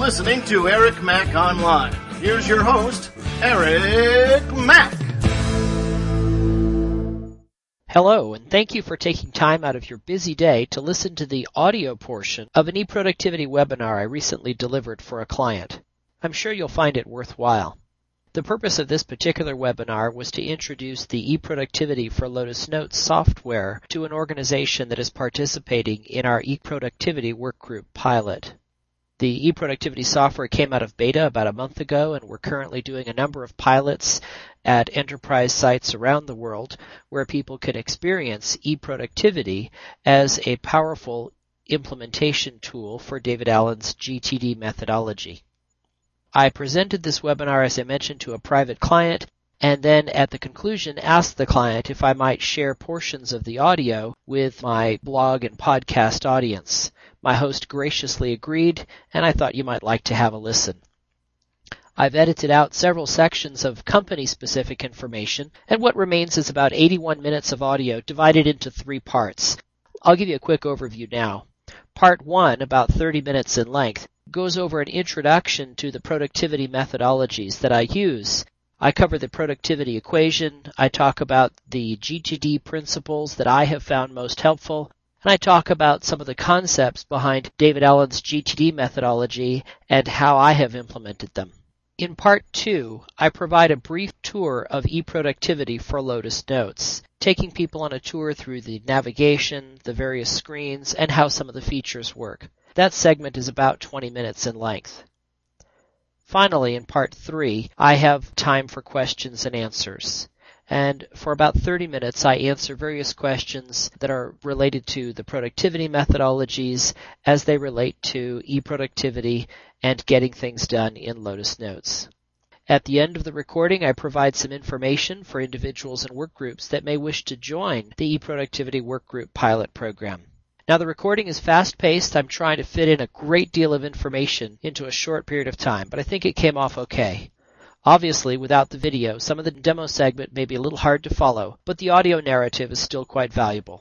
listening to Eric Mack Online. Here's your host, Eric Mack. Hello, and thank you for taking time out of your busy day to listen to the audio portion of an eProductivity webinar I recently delivered for a client. I'm sure you'll find it worthwhile. The purpose of this particular webinar was to introduce the eProductivity for Lotus Notes software to an organization that is participating in our eProductivity workgroup pilot. The eProductivity software came out of beta about a month ago, and we're currently doing a number of pilots at enterprise sites around the world where people can experience eProductivity as a powerful implementation tool for David Allen's GTD methodology. I presented this webinar, as I mentioned, to a private client, and then at the conclusion asked the client if I might share portions of the audio with my blog and podcast audience. My host graciously agreed, and I thought you might like to have a listen. I've edited out several sections of company-specific information, and what remains is about 81 minutes of audio divided into 3 parts. I'll give you a quick overview now. Part 1, about 30 minutes in length, goes over an introduction to the productivity methodologies that I use. I cover the productivity equation, I talk about the GTD principles that I have found most helpful, and I talk about some of the concepts behind David Allen's GTD methodology and how I have implemented them. In Part 2, I provide a brief tour of eProductivity for Lotus Notes, taking people on a tour through the navigation, the various screens, and how some of the features work. That segment is about 20 minutes in length. Finally, in Part 3, I have time for questions and answers. And for about 30 minutes, I answer various questions that are related to the productivity methodologies as they relate to eProductivity and getting things done in Lotus Notes. At the end of the recording, I provide some information for individuals and work groups that may wish to join the eProductivity Workgroup pilot program. Now, the recording is fast-paced. I'm trying to fit in a great deal of information into a short period of time, but I think it came off okay. Obviously, without the video, some of the demo segment may be a little hard to follow, but the audio narrative is still quite valuable.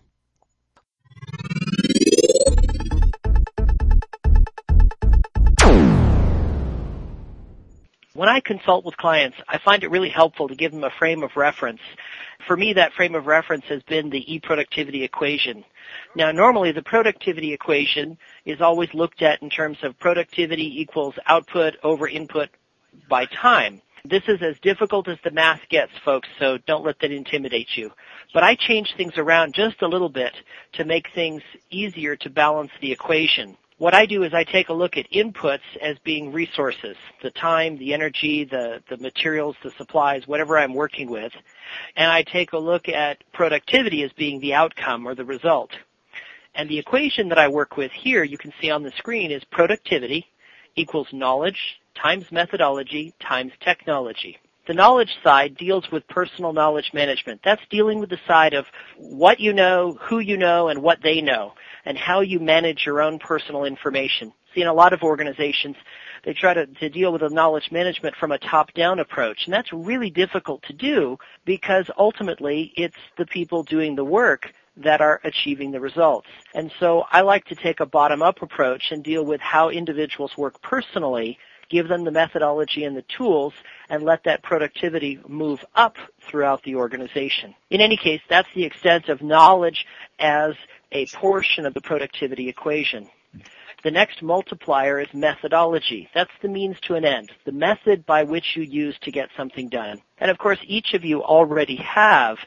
When I consult with clients, I find it really helpful to give them a frame of reference. For me, that frame of reference has been the eProductivity equation. Now, normally the productivity equation is always looked at in terms of productivity equals output over input by time. This is as difficult as the math gets, folks, so don't let that intimidate you. But I change things around just a little bit to make things easier to balance the equation. What I do is I take a look at inputs as being resources, the time, the energy, the materials, the supplies, whatever I'm working with, and I take a look at productivity as being the outcome or the result. And the equation that I work with here, you can see on the screen, is productivity equals knowledge times methodology times technology. The knowledge side deals with personal knowledge management. That's dealing with the side of what you know, who you know, and what they know, and how you manage your own personal information. See, in a lot of organizations, they try to deal with the knowledge management from a top-down approach, and that's really difficult to do because ultimately it's the people doing the work that are achieving the results. And so I like to take a bottom-up approach and deal with how individuals work personally, give them the methodology and the tools, and let that productivity move up throughout the organization. In any case, that's the extent of knowledge as a portion of the productivity equation. The next multiplier is methodology. That's the means to an end, the method by which you use to get something done. And of course, each of you already have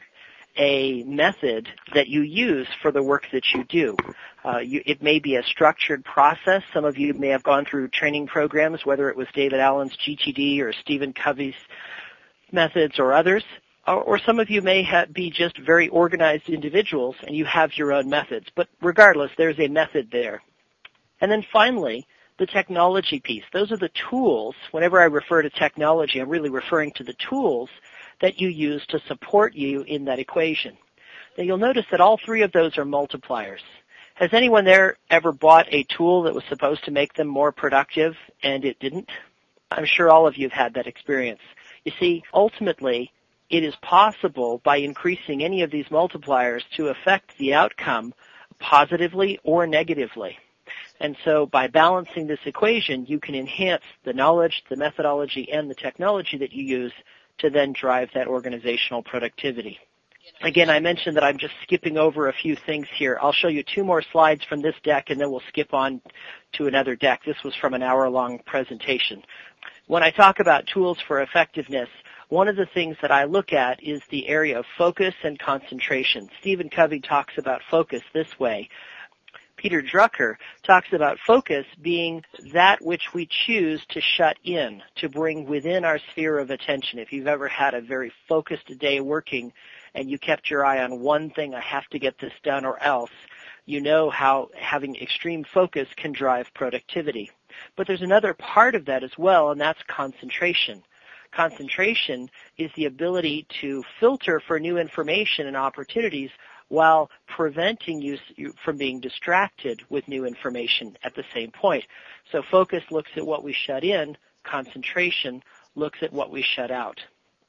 a method that you use for the work that you do. It may be a structured process. Some of you may have gone through training programs, whether it was David Allen's GTD or Stephen Covey's methods or others. Or some of you may be just very organized individuals and you have your own methods. But regardless, there's a method there. And then finally, the technology piece. Those are the tools. Whenever I refer to technology, I'm really referring to the tools that you use to support you in that equation. Now you'll notice that all 3 of those are multipliers. Has anyone there ever bought a tool that was supposed to make them more productive and it didn't? I'm sure all of you have had that experience. You see, ultimately, it is possible by increasing any of these multipliers to affect the outcome positively or negatively. And so by balancing this equation, you can enhance the knowledge, the methodology, and the technology that you use to then drive that organizational productivity. Again, I mentioned that I'm just skipping over a few things here. I'll show you 2 more slides from this deck, and then we'll skip on to another deck. This was from an hour-long presentation. When I talk about tools for effectiveness, one of the things that I look at is the area of focus and concentration. Stephen Covey talks about focus this way. Peter Drucker talks about focus being that which we choose to shut in, to bring within our sphere of attention. If you've ever had a very focused day working and you kept your eye on one thing, I have to get this done or else, you know how having extreme focus can drive productivity. But there's another part of that as well, and that's concentration. Concentration is the ability to filter for new information and opportunities while preventing you from being distracted with new information at the same point. So focus looks at what we shut in, concentration looks at what we shut out.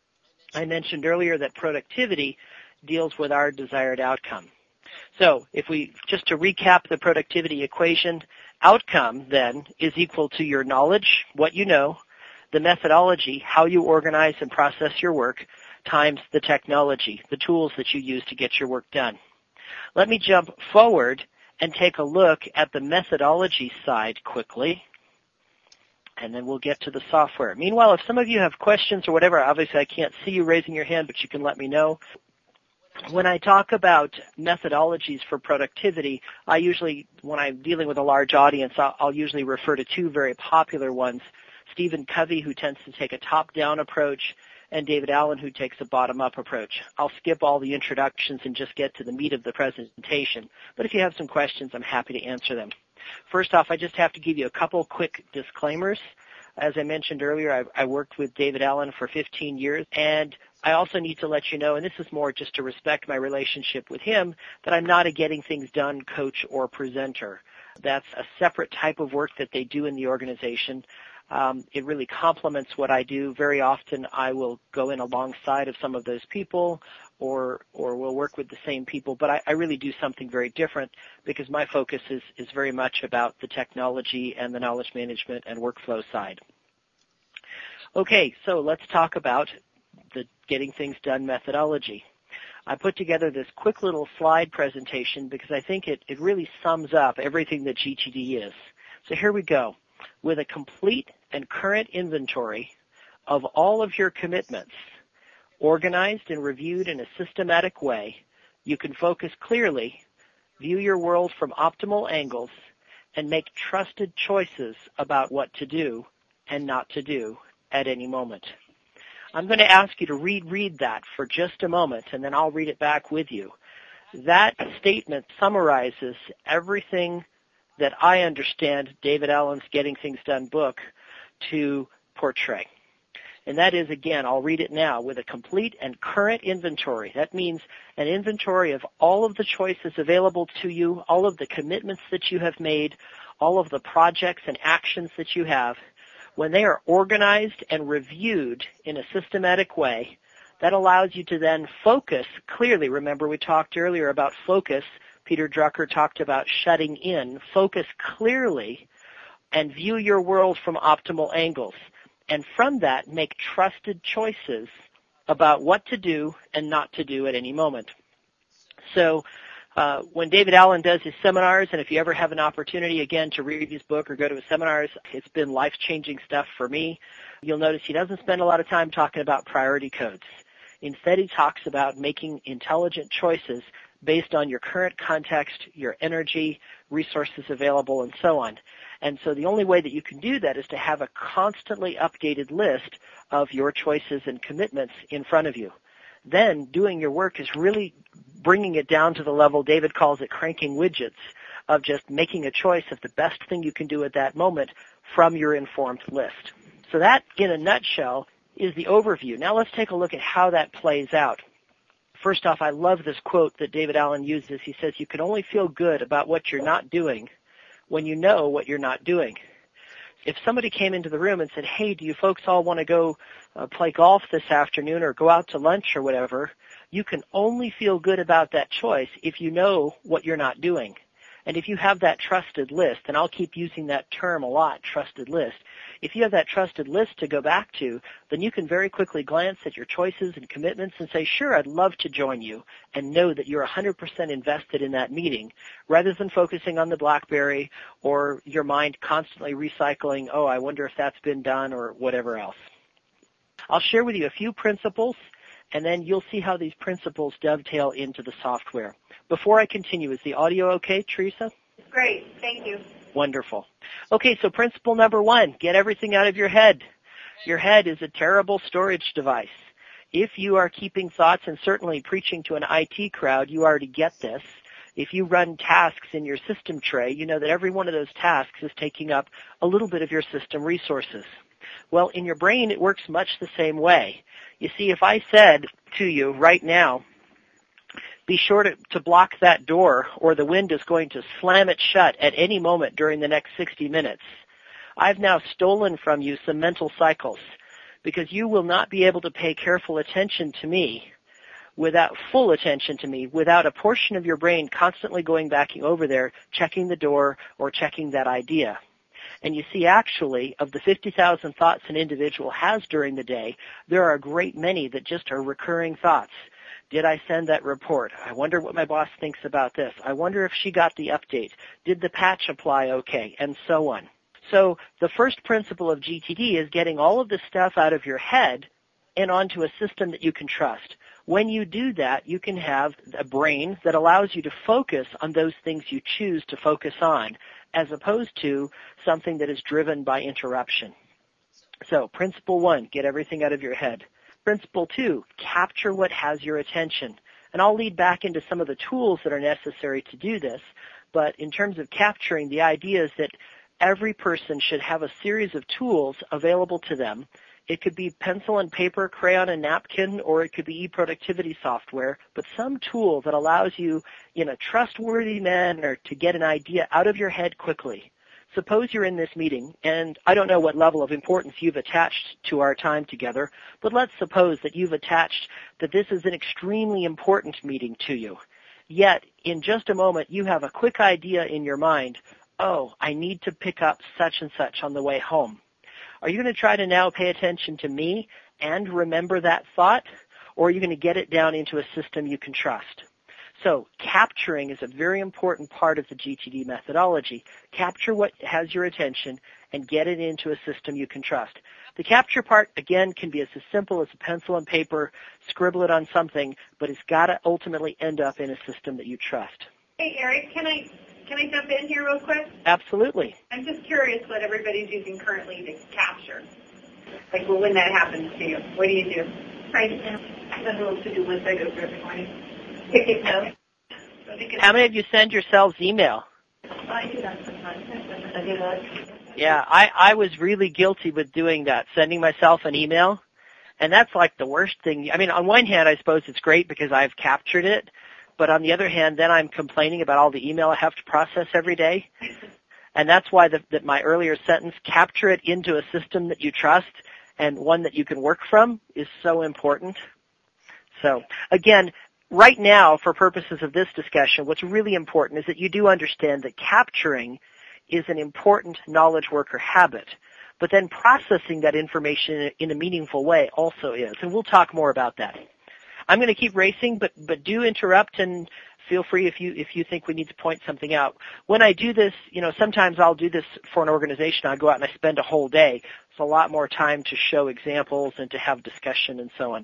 I mentioned earlier that productivity deals with our desired outcome. So just to recap the productivity equation, outcome then is equal to your knowledge, what you know, the methodology, how you organize and process your work, times the technology, the tools that you use to get your work done. Let me jump forward and take a look at the methodology side quickly, and then we'll get to the software. Meanwhile, if some of you have questions or whatever, obviously I can't see you raising your hand, but you can let me know. When I talk about methodologies for productivity, when I'm dealing with a large audience, I'll usually refer to 2 very popular ones. Stephen Covey, who tends to take a top-down approach, and David Allen, who takes a bottom-up approach. I'll skip all the introductions and just get to the meat of the presentation. But if you have some questions, I'm happy to answer them. First off, I just have to give you a couple quick disclaimers. As I mentioned earlier, I worked with David Allen for 15 years, and I also need to let you know, and this is more just to respect my relationship with him, that I'm not a getting things done coach or presenter. That's a separate type of work that they do in the organization. It really complements what I do. Very often I will go in alongside of some of those people or we'll work with the same people, but I really do something very different because my focus is very much about the technology and the knowledge management and workflow side. Okay, so let's talk about the getting things done methodology. I put together this quick little slide presentation because I think it really sums up everything that GTD is. So here we go. With a complete and current inventory of all of your commitments, organized and reviewed in a systematic way, you can focus clearly, view your world from optimal angles, and make trusted choices about what to do and not to do at any moment. I'm going to ask you to read that for just a moment, and then I'll read it back with you. That statement summarizes everything that I understand David Allen's Getting Things Done book to portray. And that is, again, I'll read it now, with a complete and current inventory. That means an inventory of all of the choices available to you, all of the commitments that you have made, all of the projects and actions that you have. When they are organized and reviewed in a systematic way, that allows you to then focus clearly. Remember, we talked earlier about focus. Peter Drucker talked about shutting in. Focus clearly and view your world from optimal angles. And from that, make trusted choices about what to do and not to do at any moment. So when David Allen does his seminars, and if you ever have an opportunity, again, to read his book or go to his seminars, it's been life-changing stuff for me. You'll notice he doesn't spend a lot of time talking about priority codes. Instead, he talks about making intelligent choices based on your current context, your energy, resources available, and so on. And so the only way that you can do that is to have a constantly updated list of your choices and commitments in front of you. Then doing your work is really bringing it down to the level, David calls it cranking widgets, of just making a choice of the best thing you can do at that moment from your informed list. So that, in a nutshell, is the overview. Now let's take a look at how that plays out. First off, I love this quote that David Allen uses. He says, you can only feel good about what you're not doing when you know what you're not doing. If somebody came into the room and said, hey, do you folks all want to go play golf this afternoon or go out to lunch or whatever, you can only feel good about that choice if you know what you're not doing. And if you have that trusted list, and I'll keep using that term a lot, trusted list, if you have that trusted list to go back to, then you can very quickly glance at your choices and commitments and say, sure, I'd love to join you, and know that you're 100% invested in that meeting, rather than focusing on the BlackBerry or your mind constantly recycling, oh, I wonder if that's been done or whatever else. I'll share with you a few principles, and then you'll see how these principles dovetail into the software. Before I continue, is the audio okay, Teresa? Great, thank you. Wonderful. Okay, so principle number 1, get everything out of your head. Your head is a terrible storage device. If you are keeping thoughts and certainly preaching to an IT crowd, you already get this. If you run tasks in your system tray, you know that every one of those tasks is taking up a little bit of your system resources. Well, in your brain, it works much the same way. You see, if I said to you right now, be sure to block that door or the wind is going to slam it shut at any moment during the next 60 minutes, I've now stolen from you some mental cycles because you will not be able to pay careful attention to me without full attention to me, without a portion of your brain constantly going back over there, checking the door or checking that idea. And you see, actually, of the 50,000 thoughts an individual has during the day, there are a great many that just are recurring thoughts. Did I send that report? I wonder what my boss thinks about this. I wonder if she got the update. Did the patch apply okay? And so on. So the first principle of GTD is getting all of this stuff out of your head and onto a system that you can trust. When you do that, you can have a brain that allows you to focus on those things you choose to focus on, as opposed to something that is driven by interruption. So principle 1, get everything out of your head. Principle 2, capture what has your attention. And I'll lead back into some of the tools that are necessary to do this, but in terms of capturing, the idea is that every person should have a series of tools available to them. It could be pencil and paper, crayon and napkin, or it could be e-productivity software, but some tool that allows you in a trustworthy manner to get an idea out of your head quickly. Suppose you're in this meeting, and I don't know what level of importance you've attached to our time together, but let's suppose that you've attached that this is an extremely important meeting to you. Yet, in just a moment, you have a quick idea in your mind, oh, I need to pick up such and such on the way home. Are you going to try to now pay attention to me and remember that thought, or are you going to get it down into a system you can trust? So capturing is a very important part of the GTD methodology. Capture what has your attention and get it into a system you can trust. The capture part, again, can be as simple as a pencil and paper, scribble it on something, but it's got to ultimately end up in a system that you trust. Hey, Eric, can I jump in here real quick? Absolutely. I'm just curious what everybody's using currently to capture. Like, well, when that happens to you, what do you do? Write it down. I have a little to-do list I go through every morning. Take notes. How many of you send yourselves email? I do that sometimes. I do that. Yeah, I was really guilty with doing that, sending myself an email. And that's like the worst thing. I mean, on one hand, I suppose it's great because I've captured it. But on the other hand, then I'm complaining about all the email I have to process every day. And that's why that my earlier sentence, capture it into a system that you trust and one that you can work from, is so important. So, again, right now, for purposes of this discussion, what's really important is that you do understand that capturing is an important knowledge worker habit. But then processing that information in a meaningful way also is. And we'll talk more about that. I'm going to keep racing, but do interrupt and feel free if you think we need to point something out. When I do this, sometimes I'll do this for an organization. I go out and I spend a whole day. It's a lot more time to show examples and to have discussion and so on.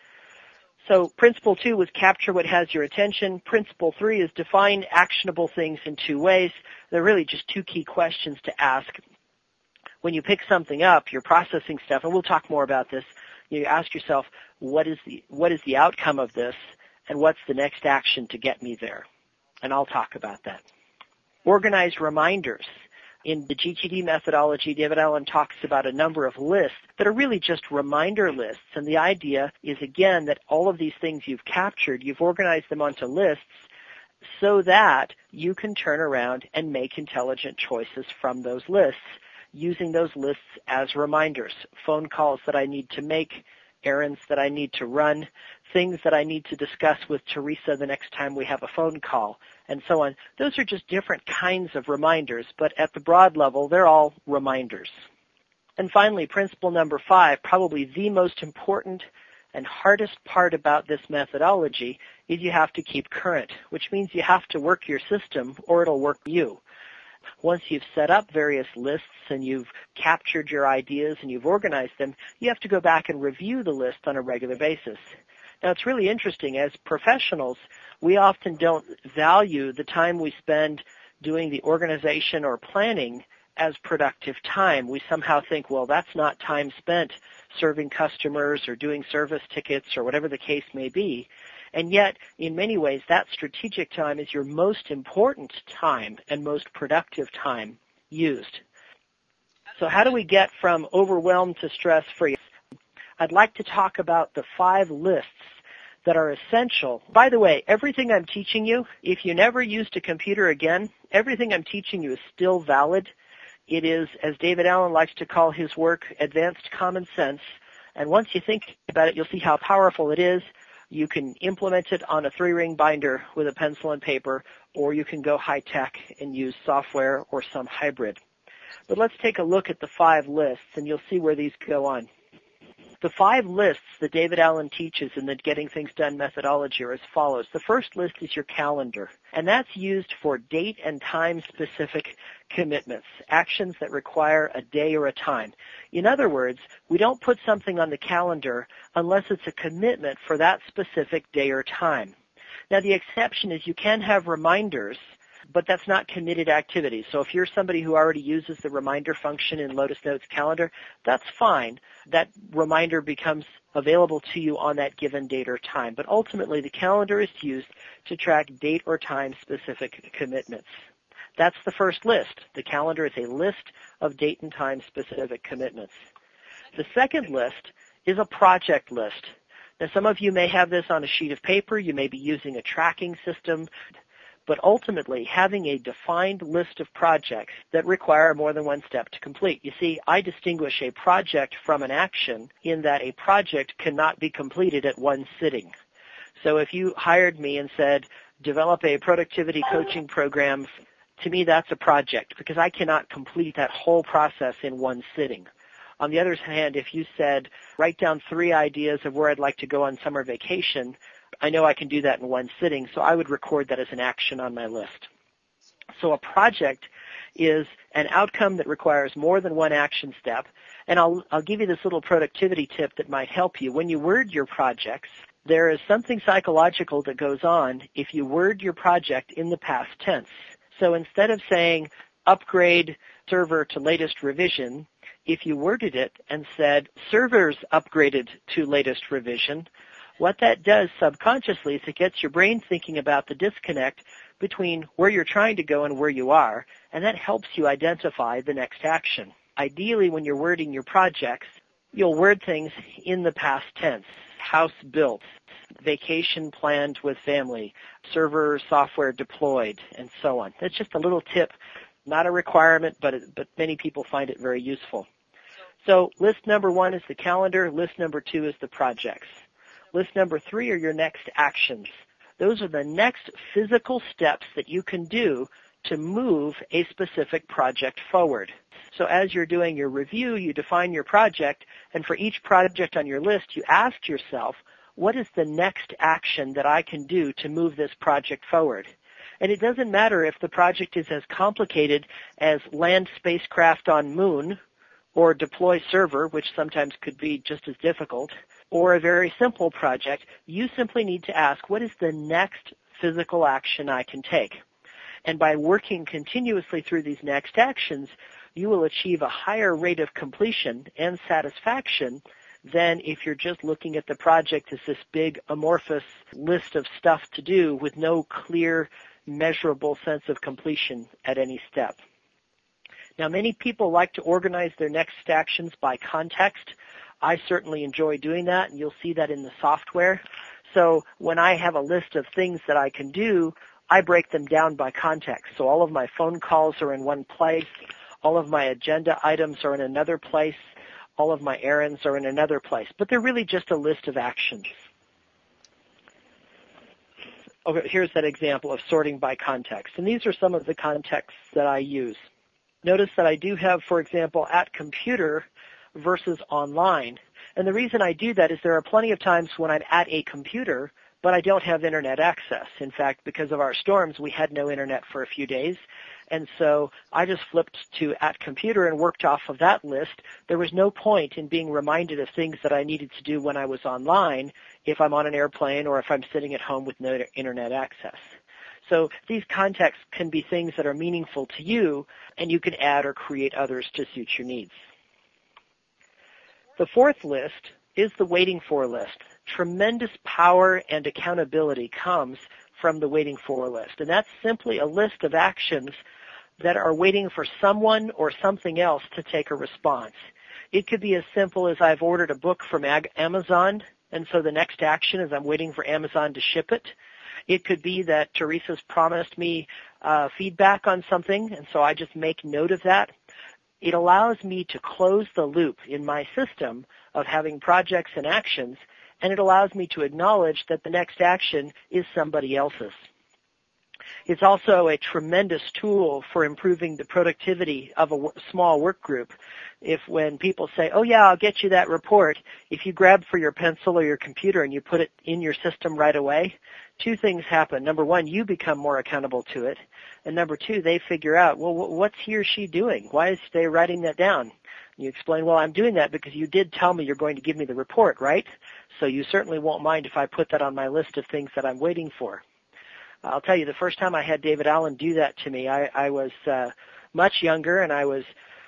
So principle 2 was capture what has your attention. Principle 3 is define actionable things in 2 ways. They're really just 2 key questions to ask. When you pick something up, you're processing stuff, and we'll talk more about this. You ask yourself, what is the outcome of this, and what's the next action to get me there? And I'll talk about that. Organize reminders. In the GTD methodology, David Allen talks about a number of lists that are really just reminder lists. And the idea is, again, that all of these things you've captured, you've organized them onto lists so that you can turn around and make intelligent choices from those lists, using those lists as reminders. Phone calls that I need to make, errands that I need to run, things that I need to discuss with Teresa the next time we have a phone call, and so on. Those are just different kinds of reminders, but at the broad level, they're all reminders. And finally, principle number 5, probably the most important and hardest part about this methodology is you have to keep current, which means you have to work your system or it'll work you. Once you've set up various lists and you've captured your ideas and you've organized them, you have to go back and review the list on a regular basis. Now, it's really interesting. As professionals, we often don't value the time we spend doing the organization or planning as productive time. We somehow think, well, that's not time spent serving customers or doing service tickets or whatever the case may be. And yet, in many ways, that strategic time is your most important time and most productive time used. So how do we get from overwhelmed to stress-free? I'd like to talk about the 5 lists that are essential. By the way, everything I'm teaching you, if you never used a computer again, everything I'm teaching you is still valid. It is, as David Allen likes to call his work, advanced common sense. And once you think about it, you'll see how powerful it is. You can implement it on a 3-ring binder with a pencil and paper, or you can go high-tech and use software or some hybrid. But let's take a look at the 5 lists, and you'll see where these go on. The 5 lists that David Allen teaches in the Getting Things Done methodology are as follows. The first list is your calendar, and that's used for date and time-specific commitments, actions that require a day or a time. In other words, we don't put something on the calendar unless it's a commitment for that specific day or time. Now, the exception is you can have reminders, but that's not committed activity. So if you're somebody who already uses the reminder function in Lotus Notes calendar, that's fine. That reminder becomes available to you on that given date or time. But ultimately, the calendar is used to track date or time specific commitments. That's the first list. The calendar is a list of date and time specific commitments. The second list is a project list. Now, some of you may have this on a sheet of paper. You may be using a tracking system. But ultimately, having a defined list of projects that require more than one step to complete. You see, I distinguish a project from an action in that a project cannot be completed at one sitting. So if you hired me and said, develop a productivity coaching program, to me that's a project because I cannot complete that whole process in one sitting. On the other hand, if you said, write down 3 ideas of where I'd like to go on summer vacation, I know I can do that in one sitting, so I would record that as an action on my list. So a project is an outcome that requires more than one action step, and I'll give you this little productivity tip that might help you. When you word your projects, there is something psychological that goes on if you word your project in the past tense. So instead of saying, upgrade server to latest revision, if you worded it and said, servers upgraded to latest revision, what that does subconsciously is it gets your brain thinking about the disconnect between where you're trying to go and where you are, and that helps you identify the next action. Ideally, when you're wording your projects, you'll word things in the past tense. House built, vacation planned with family, server software deployed, and so on. That's just a little tip, not a requirement, but many people find it very useful. So list number 1 is the calendar. List number 2 is the projects. List number 3 are your next actions. Those are the next physical steps that you can do to move a specific project forward. So as you're doing your review, you define your project, and for each project on your list, you ask yourself, what is the next action that I can do to move this project forward? And it doesn't matter if the project is as complicated as land spacecraft on moon or deploy server, which sometimes could be just as difficult, or a very simple project. You simply need to ask, what is the next physical action I can take? And by working continuously through these next actions, you will achieve a higher rate of completion and satisfaction than if you're just looking at the project as this big amorphous list of stuff to do with no clear, measurable sense of completion at any step. Now, many people like to organize their next actions by context. I certainly enjoy doing that, and you'll see that in the software. So when I have a list of things that I can do, I break them down by context. So all of my phone calls are in one place. All of my agenda items are in another place. All of my errands are in another place. But they're really just a list of actions. okay, here's that example of sorting by context. And these are some of the contexts that I use. Notice that I do have, for example, at computer versus online. And the reason I do that is there are plenty of times when I'm at a computer, but I don't have internet access. In fact, because of our storms, we had no internet for a few days. And so I just flipped to at computer and worked off of that list. There was no point in being reminded of things that I needed to do when I was online if I'm on an airplane or if I'm sitting at home with no internet access. So these contexts can be things that are meaningful to you, and you can add or create others to suit your needs. The fourth list is the waiting for list. Tremendous power and accountability comes from the waiting for list. And that's simply a list of actions that are waiting for someone or something else to take a response. It could be as simple as I've ordered a book from Amazon, and so the next action is I'm waiting for Amazon to ship it. It could be that Teresa's promised me feedback on something, and so I just make note of that. It allows me to close the loop in my system of having projects and actions, and it allows me to acknowledge that the next action is somebody else's. It's also a tremendous tool for improving the productivity of a small work group. If when people say, oh yeah, I'll get you that report, if you grab for your pencil or your computer and you put it in your system right away, two things happen. Number one, you become more accountable to it. And number two, they figure out, well, what's he or she doing? Why is they writing that down? You explain, well, I'm doing that because you did tell me you're going to give me the report, right? So you certainly won't mind if I put that on my list of things that I'm waiting for. I'll tell you, the first time I had David Allen do that to me, I was much younger, and I was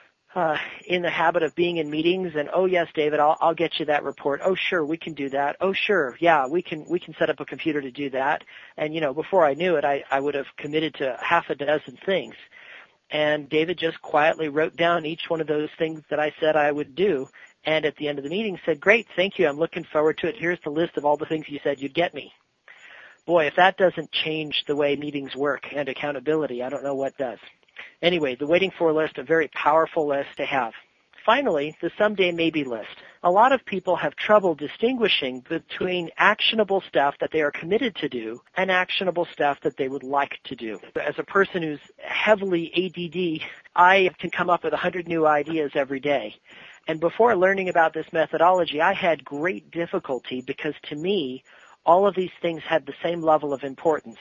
in the habit of being in meetings, and oh yes, David, I'll get you that report. Oh sure, we can do that. Oh sure, yeah, we can set up a computer to do that. And before I knew it, I would have committed to half a dozen things. And David just quietly wrote down each one of those things that I said I would do, and at the end of the meeting said, great, thank you, I'm looking forward to it. Here's the list of all the things you said you'd get me. Boy, if that doesn't change the way meetings work and accountability, I don't know what does. Anyway, the waiting for list, a very powerful list to have. Finally, the someday maybe list. A lot of people have trouble distinguishing between actionable stuff that they are committed to do and actionable stuff that they would like to do. As a person who's heavily ADD, I can come up with 100 new ideas every day. And before learning about this methodology, I had great difficulty because to me, all of these things had the same level of importance.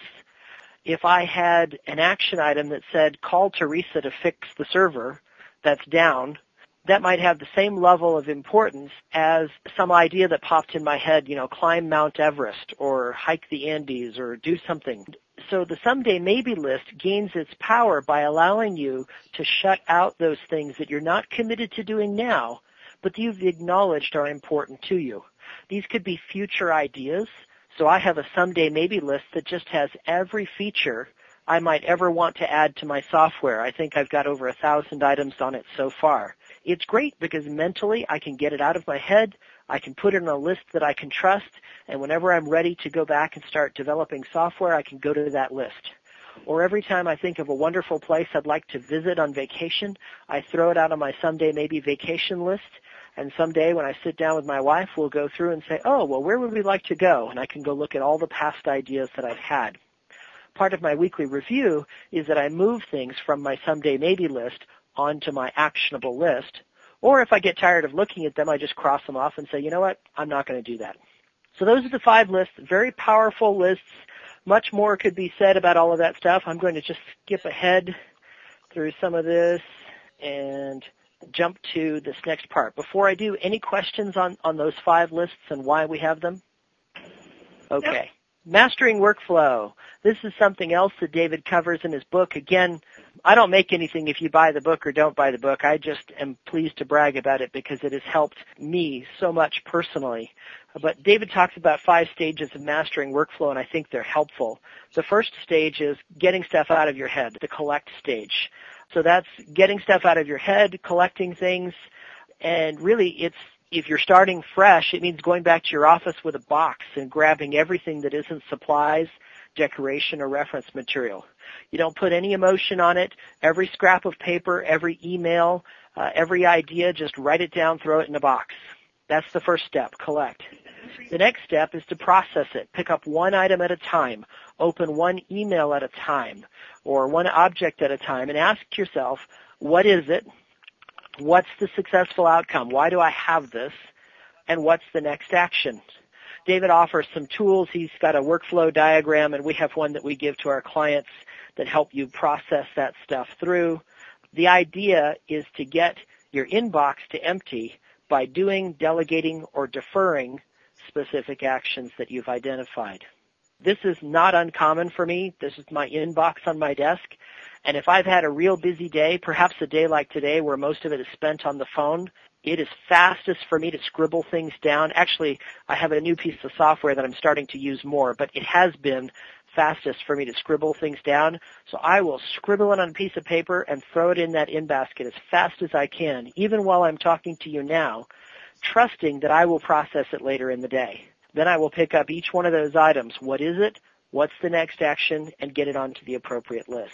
If I had an action item that said, call Teresa to fix the server that's down, that might have the same level of importance as some idea that popped in my head, climb Mount Everest or hike the Andes or do something. So the someday maybe list gains its power by allowing you to shut out those things that you're not committed to doing now, but you've acknowledged are important to you. These could be future ideas. So I have a someday maybe list that just has every feature I might ever want to add to my software. I think I've got over 1,000 items on it so far. It's great because mentally I can get it out of my head, I can put it on a list that I can trust, and whenever I'm ready to go back and start developing software, I can go to that list. Or every time I think of a wonderful place I'd like to visit on vacation, I throw it out on my someday maybe vacation list. And someday when I sit down with my wife, we'll go through and say, oh, well, where would we like to go? And I can go look at all the past ideas that I've had. Part of my weekly review is that I move things from my someday maybe list onto my actionable list. Or if I get tired of looking at them, I just cross them off and say, you know what, I'm not going to do that. So those are the 5 lists, very powerful lists. Much more could be said about all of that stuff. I'm going to just skip ahead through some of this and jump to this next part. Before I do, any questions on those 5 lists and why we have them? Okay. Yep. Mastering workflow. This is something else that David covers in his book. Again, I don't make anything if you buy the book or don't buy the book. I just am pleased to brag about it because it has helped me so much personally. But David talks about 5 stages of mastering workflow, and I think they're helpful. The first stage is getting stuff out of your head, the collect stage. So that's getting stuff out of your head, collecting things, and really if you're starting fresh, it means going back to your office with a box and grabbing everything that isn't supplies, decoration, or reference material. You don't put any emotion on it. Every scrap of paper, every email, every idea, just write it down, throw it in a box. That's the first step, collect. The next step is to process it. Pick up one item at a time, open one email at a time, or one object at a time, and ask yourself, what is it? What's the successful outcome? Why do I have this? And what's the next action? David offers some tools. He's got a workflow diagram, and we have one that we give to our clients that help you process that stuff through. The idea is to get your inbox to empty by doing, delegating, or deferring specific actions that you've identified. This is not uncommon for me. This is my inbox on my desk. And if I've had a real busy day, perhaps a day like today where most of it is spent on the phone, it is fastest for me to scribble things down. Actually, I have a new piece of software that I'm starting to use more, but it has been fastest for me to scribble things down. So I will scribble it on a piece of paper and throw it in that in basket as fast as I can, even while I'm talking to you now, trusting that I will process it later in the day. Then I will pick up each one of those items. What is it? What's the next action? And get it onto the appropriate list.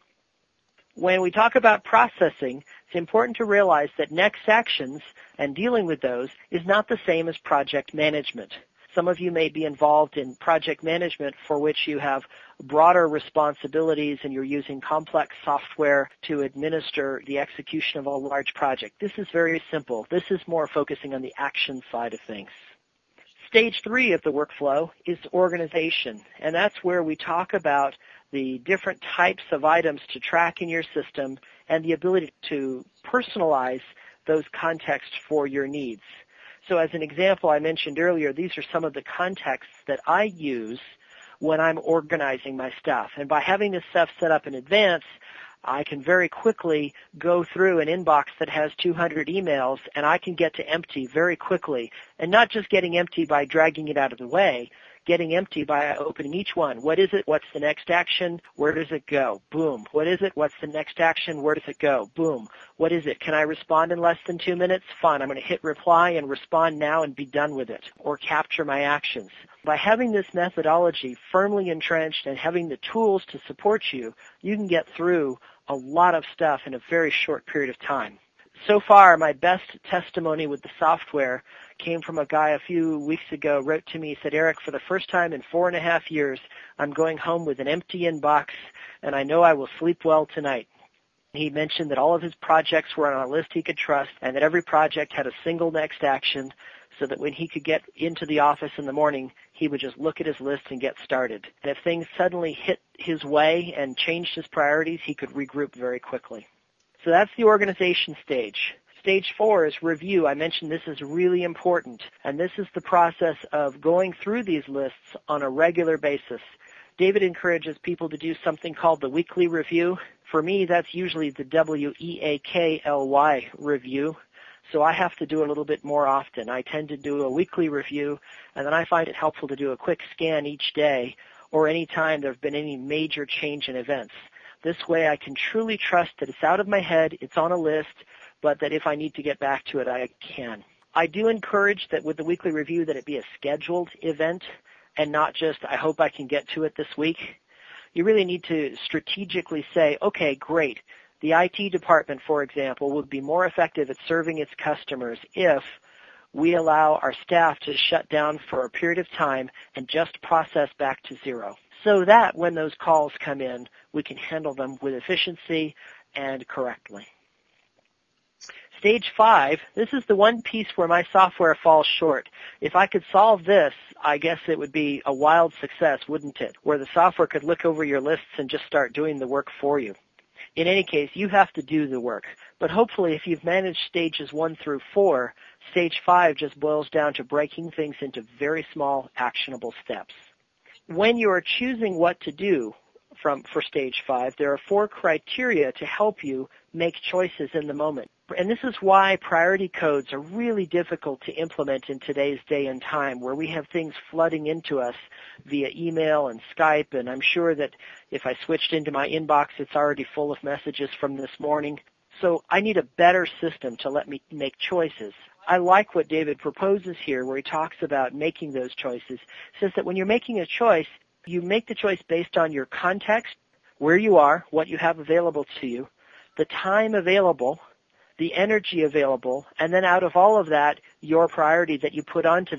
When we talk about processing, it's important to realize that next actions and dealing with those is not the same as project management. Some of you may be involved in project management for which you have broader responsibilities and you're using complex software to administer the execution of a large project. This is very simple. This is more focusing on the action side of things. Stage 3 of the workflow is organization, and that's where we talk about the different types of items to track in your system and the ability to personalize those contexts for your needs. So as an example I mentioned earlier, these are some of the contexts that I use when I'm organizing my stuff. And by having this stuff set up in advance, I can very quickly go through an inbox that has 200 emails, and I can get to empty very quickly. And not just getting empty by dragging it out of the way, getting empty by opening each one. What is it? What's the next action? Where does it go? Boom. What is it? What's the next action? Where does it go? Boom. What is it? Can I respond in less than 2 minutes? Fine. I'm going to hit reply and respond now and be done with it, or capture my actions. By having this methodology firmly entrenched and having the tools to support you, you can get through a lot of stuff in a very short period of time. So far, my best testimony with the software came from a guy a few weeks ago, wrote to me, said, Eric, for the first time in 4.5 years, I'm going home with an empty inbox, and I know I will sleep well tonight. He mentioned that all of his projects were on a list he could trust, and that every project had a single next action, so that when he could get into the office in the morning, he would just look at his list and get started. And if things suddenly hit his way and changed his priorities, he could regroup very quickly. So that's the organization stage. Stage 4 is review. I mentioned this is really important, and this is the process of going through these lists on a regular basis. David encourages people to do something called the weekly review. For me, that's usually the WEAKLY review, so I have to do a little bit more often. I tend to do a weekly review, and then I find it helpful to do a quick scan each day or any time there have been any major change in events. This way I can truly trust that it's out of my head, it's on a list, but that if I need to get back to it, I can. I do encourage that with the weekly review that it be a scheduled event and not just, I hope I can get to it this week. You really need to strategically say, okay, great. The IT department, for example, would be more effective at serving its customers if we allow our staff to shut down for a period of time and just process back to zero, so that when those calls come in, we can handle them with efficiency and correctly. Stage 5, this is the one piece where my software falls short. If I could solve this, I guess it would be a wild success, wouldn't it? Where the software could look over your lists and just start doing the work for you. In any case, you have to do the work. But hopefully, if you've managed stages 1 through 4, stage 5 just boils down to breaking things into very small, actionable steps. When you are choosing what to do for stage 5, there are 4 criteria to help you make choices in the moment. And this is why priority codes are really difficult to implement in today's day and time, where we have things flooding into us via email and Skype, and I'm sure that if I switched into my inbox, it's already full of messages from this morning. So I need a better system to let me make choices. I like what David proposes here, where he talks about making those choices. He says that when you're making a choice, you make the choice based on your context, where you are, what you have available to you, the time available, the energy available, and then out of all of that, your priority that you put onto that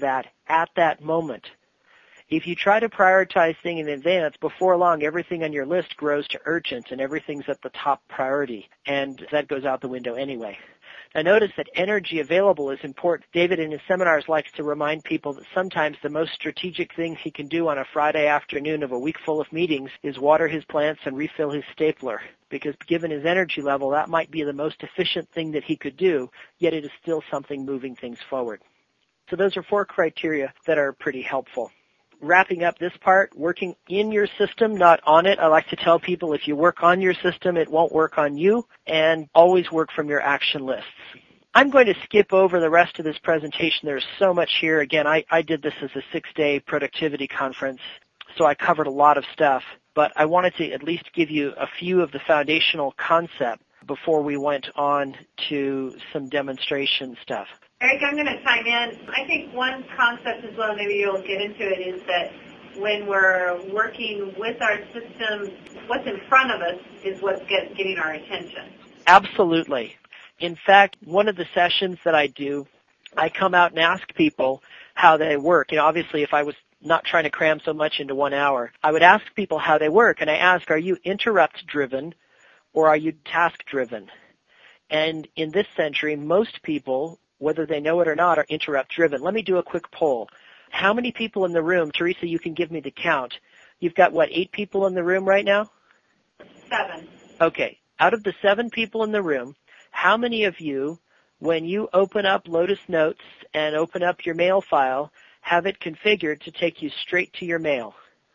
at that moment. If you try to prioritize things in advance, before long, everything on your list grows to urgent and everything's at the top priority, and that goes out the window anyway. Now notice that energy available is important. David in his seminars likes to remind people that sometimes the most strategic things he can do on a Friday afternoon of a week full of meetings is water his plants and refill his stapler, because given his energy level, that might be the most efficient thing that he could do, yet it is still something moving things forward. So those are 4 criteria that are pretty helpful. Wrapping up this part, working in your system, not on it. I like to tell people if you work on your system, it won't work on you, and always work from your action lists. I'm going to skip over the rest of this presentation. There's so much here. Again, I did this as a 6-day productivity conference, so I covered a lot of stuff, but I wanted to at least give you a few of the foundational concepts before we went on to some demonstration stuff. Eric, I'm going to chime in. I think one concept as well, maybe you'll get into it, is that when we're working with our system, what's in front of us is what's getting our attention. Absolutely. In fact, one of the sessions that I do, I come out and ask people how they work. You know, obviously, if I was not trying to cram so much into 1 hour, I would ask people how they work, and I ask, are you interrupt-driven or are you task-driven? And in this century, most people, whether they know it or not, are interrupt-driven. Let me do a quick poll. How many people in the room, Teresa, you can give me the count. You've got, 8 people in the room right now? 7. Okay. Out of the 7 people in the room, how many of you, when you open up Lotus Notes and open up your mail file, have it configured to take you straight to your mail?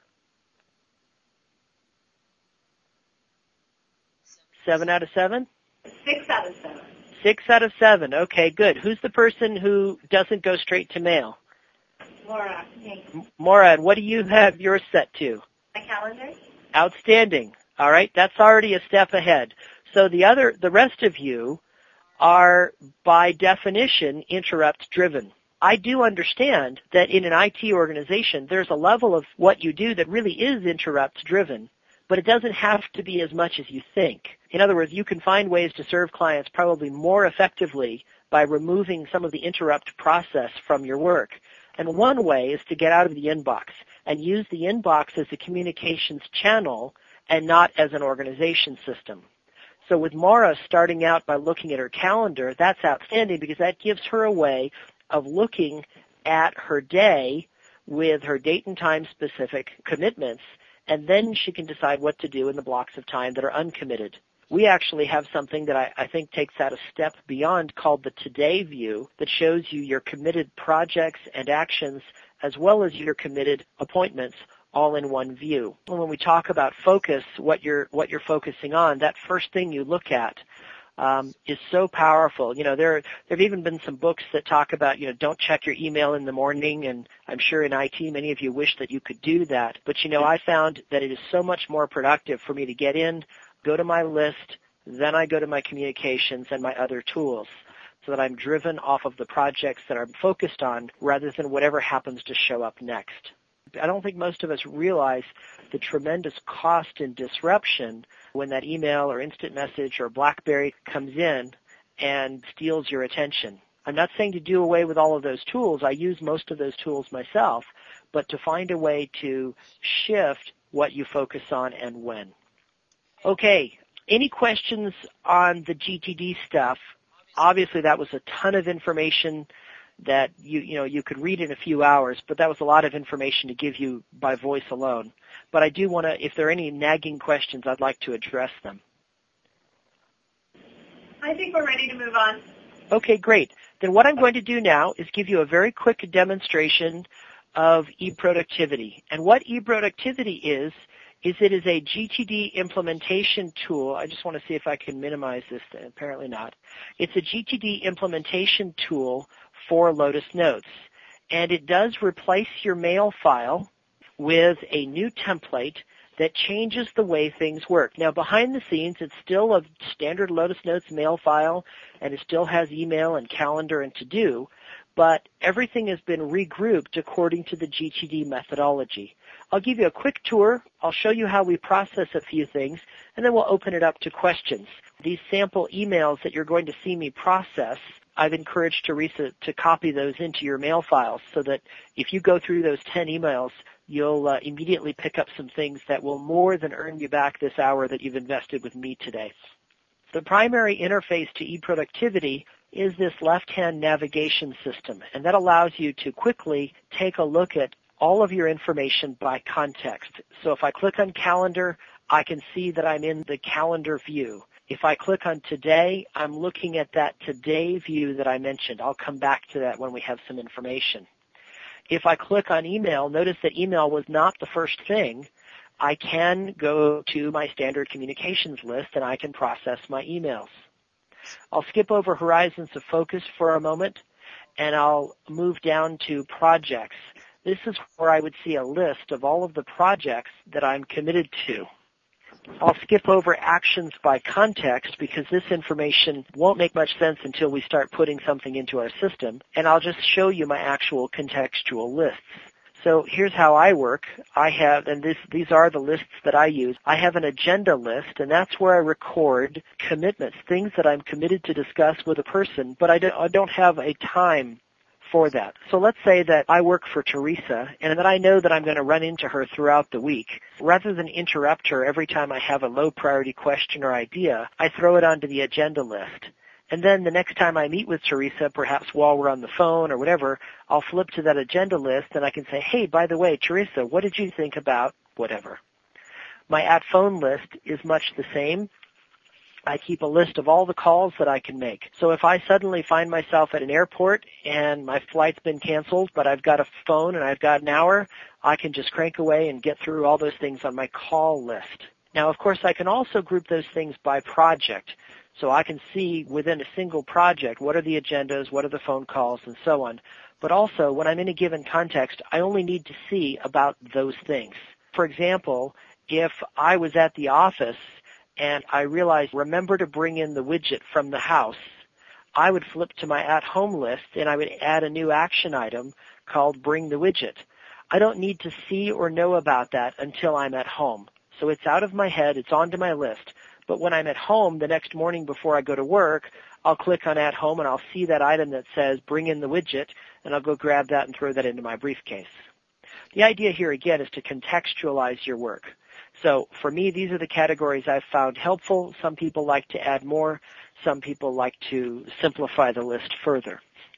7 out of 7? 6 out of 7. 6 out of 7. Okay, good. Who's the person who doesn't go straight to mail? Laura. Me. Morad, what do you have yours set to? My calendar. Outstanding. All right, that's already a step ahead. So the rest of you are, by definition, interrupt-driven. I do understand that in an IT organization, there's a level of what you do that really is interrupt-driven, but it doesn't have to be as much as you think. In other words, you can find ways to serve clients probably more effectively by removing some of the interrupt process from your work. And one way is to get out of the inbox and use the inbox as a communications channel and not as an organization system. So with Maura starting out by looking at her calendar, that's outstanding because that gives her a way of looking at her day with her date and time specific commitments, and then she can decide what to do in the blocks of time that are uncommitted. We actually have something that I think takes that a step beyond called the Today View that shows you your committed projects and actions as well as your committed appointments all in one view. And when we talk about focus, what you're focusing on, that first thing you look at is so powerful. You know, there have even been some books that talk about, don't check your email in the morning, and I'm sure in IT many of you wish that you could do that. But, I found that it is so much more productive for me to get in, go to my list, then I go to my communications and my other tools so that I'm driven off of the projects that I'm focused on rather than whatever happens to show up next. I don't think most of us realize the tremendous cost and disruption when that email or instant message or BlackBerry comes in and steals your attention. I'm not saying to do away with all of those tools. I use most of those tools myself, but to find a way to shift what you focus on and when. Okay, any questions on the GTD stuff? Obviously, that was a ton of information that you could read in a few hours, but that was a lot of information to give you by voice alone. But I do want to, if there are any nagging questions, I'd like to address them. I think we're ready to move on. Okay, great. Then what I'm going to do now is give you a very quick demonstration of eProductivity. And what eProductivity is it is a GTD implementation tool. I just want to see if I can minimize this. Apparently not. It's a GTD implementation tool for Lotus Notes. And it does replace your mail file with a new template that changes the way things work. Now, behind the scenes, it's still a standard Lotus Notes mail file, and it still has email and calendar and to-do, but everything has been regrouped according to the GTD methodology. I'll give you a quick tour. I'll show you how we process a few things, and then we'll open it up to questions. These sample emails that you're going to see me process I've encouraged Teresa to copy those into your mail files so that if you go through those 10 emails, you'll immediately pick up some things that will more than earn you back this hour that you've invested with me today. The primary interface to eProductivity is this left-hand navigation system, and that allows you to quickly take a look at all of your information by context. So if I click on Calendar, I can see that I'm in the Calendar view. If I click on Today, I'm looking at that Today view that I mentioned. I'll come back to that when we have some information. If I click on Email, notice that email was not the first thing. I can go to my standard communications list and I can process my emails. I'll skip over Horizons of Focus for a moment and I'll move down to Projects. This is where I would see a list of all of the projects that I'm committed to. I'll skip over Actions by Context because this information won't make much sense until we start putting something into our system, and I'll just show you my actual contextual lists. So here's how I work. I have, and these are the lists that I use. I have an agenda list, and that's where I record commitments, things that I'm committed to discuss with a person, but I don't have a time for that. So let's say that I work for Teresa and that I know that I'm going to run into her throughout the week. Rather than interrupt her every time I have a low priority question or idea, I throw it onto the agenda list. And then the next time I meet with Teresa, perhaps while we're on the phone or whatever, I'll flip to that agenda list and I can say, hey, by the way, Teresa, what did you think about whatever? My at phone list is much the same. I keep a list of all the calls that I can make. So if I suddenly find myself at an airport and my flight's been canceled, but I've got a phone and I've got an hour, I can just crank away and get through all those things on my call list. Now, of course, I can also group those things by project. So I can see within a single project what are the agendas, what are the phone calls, and so on. But also, when I'm in a given context, I only need to see about those things. For example, if I was at the office and I realized, remember to bring in the widget from the house, I would flip to my at-home list and I would add a new action item called Bring the Widget. I don't need to see or know about that until I'm at home. So it's out of my head, it's onto my list. But when I'm at home the next morning before I go to work, I'll click on At Home and I'll see that item that says Bring in the Widget, and I'll go grab that and throw that into my briefcase. The idea here, again, is to contextualize your work. So for me, these are the categories I've found helpful. Some people like to add more. Some people like to simplify the list further.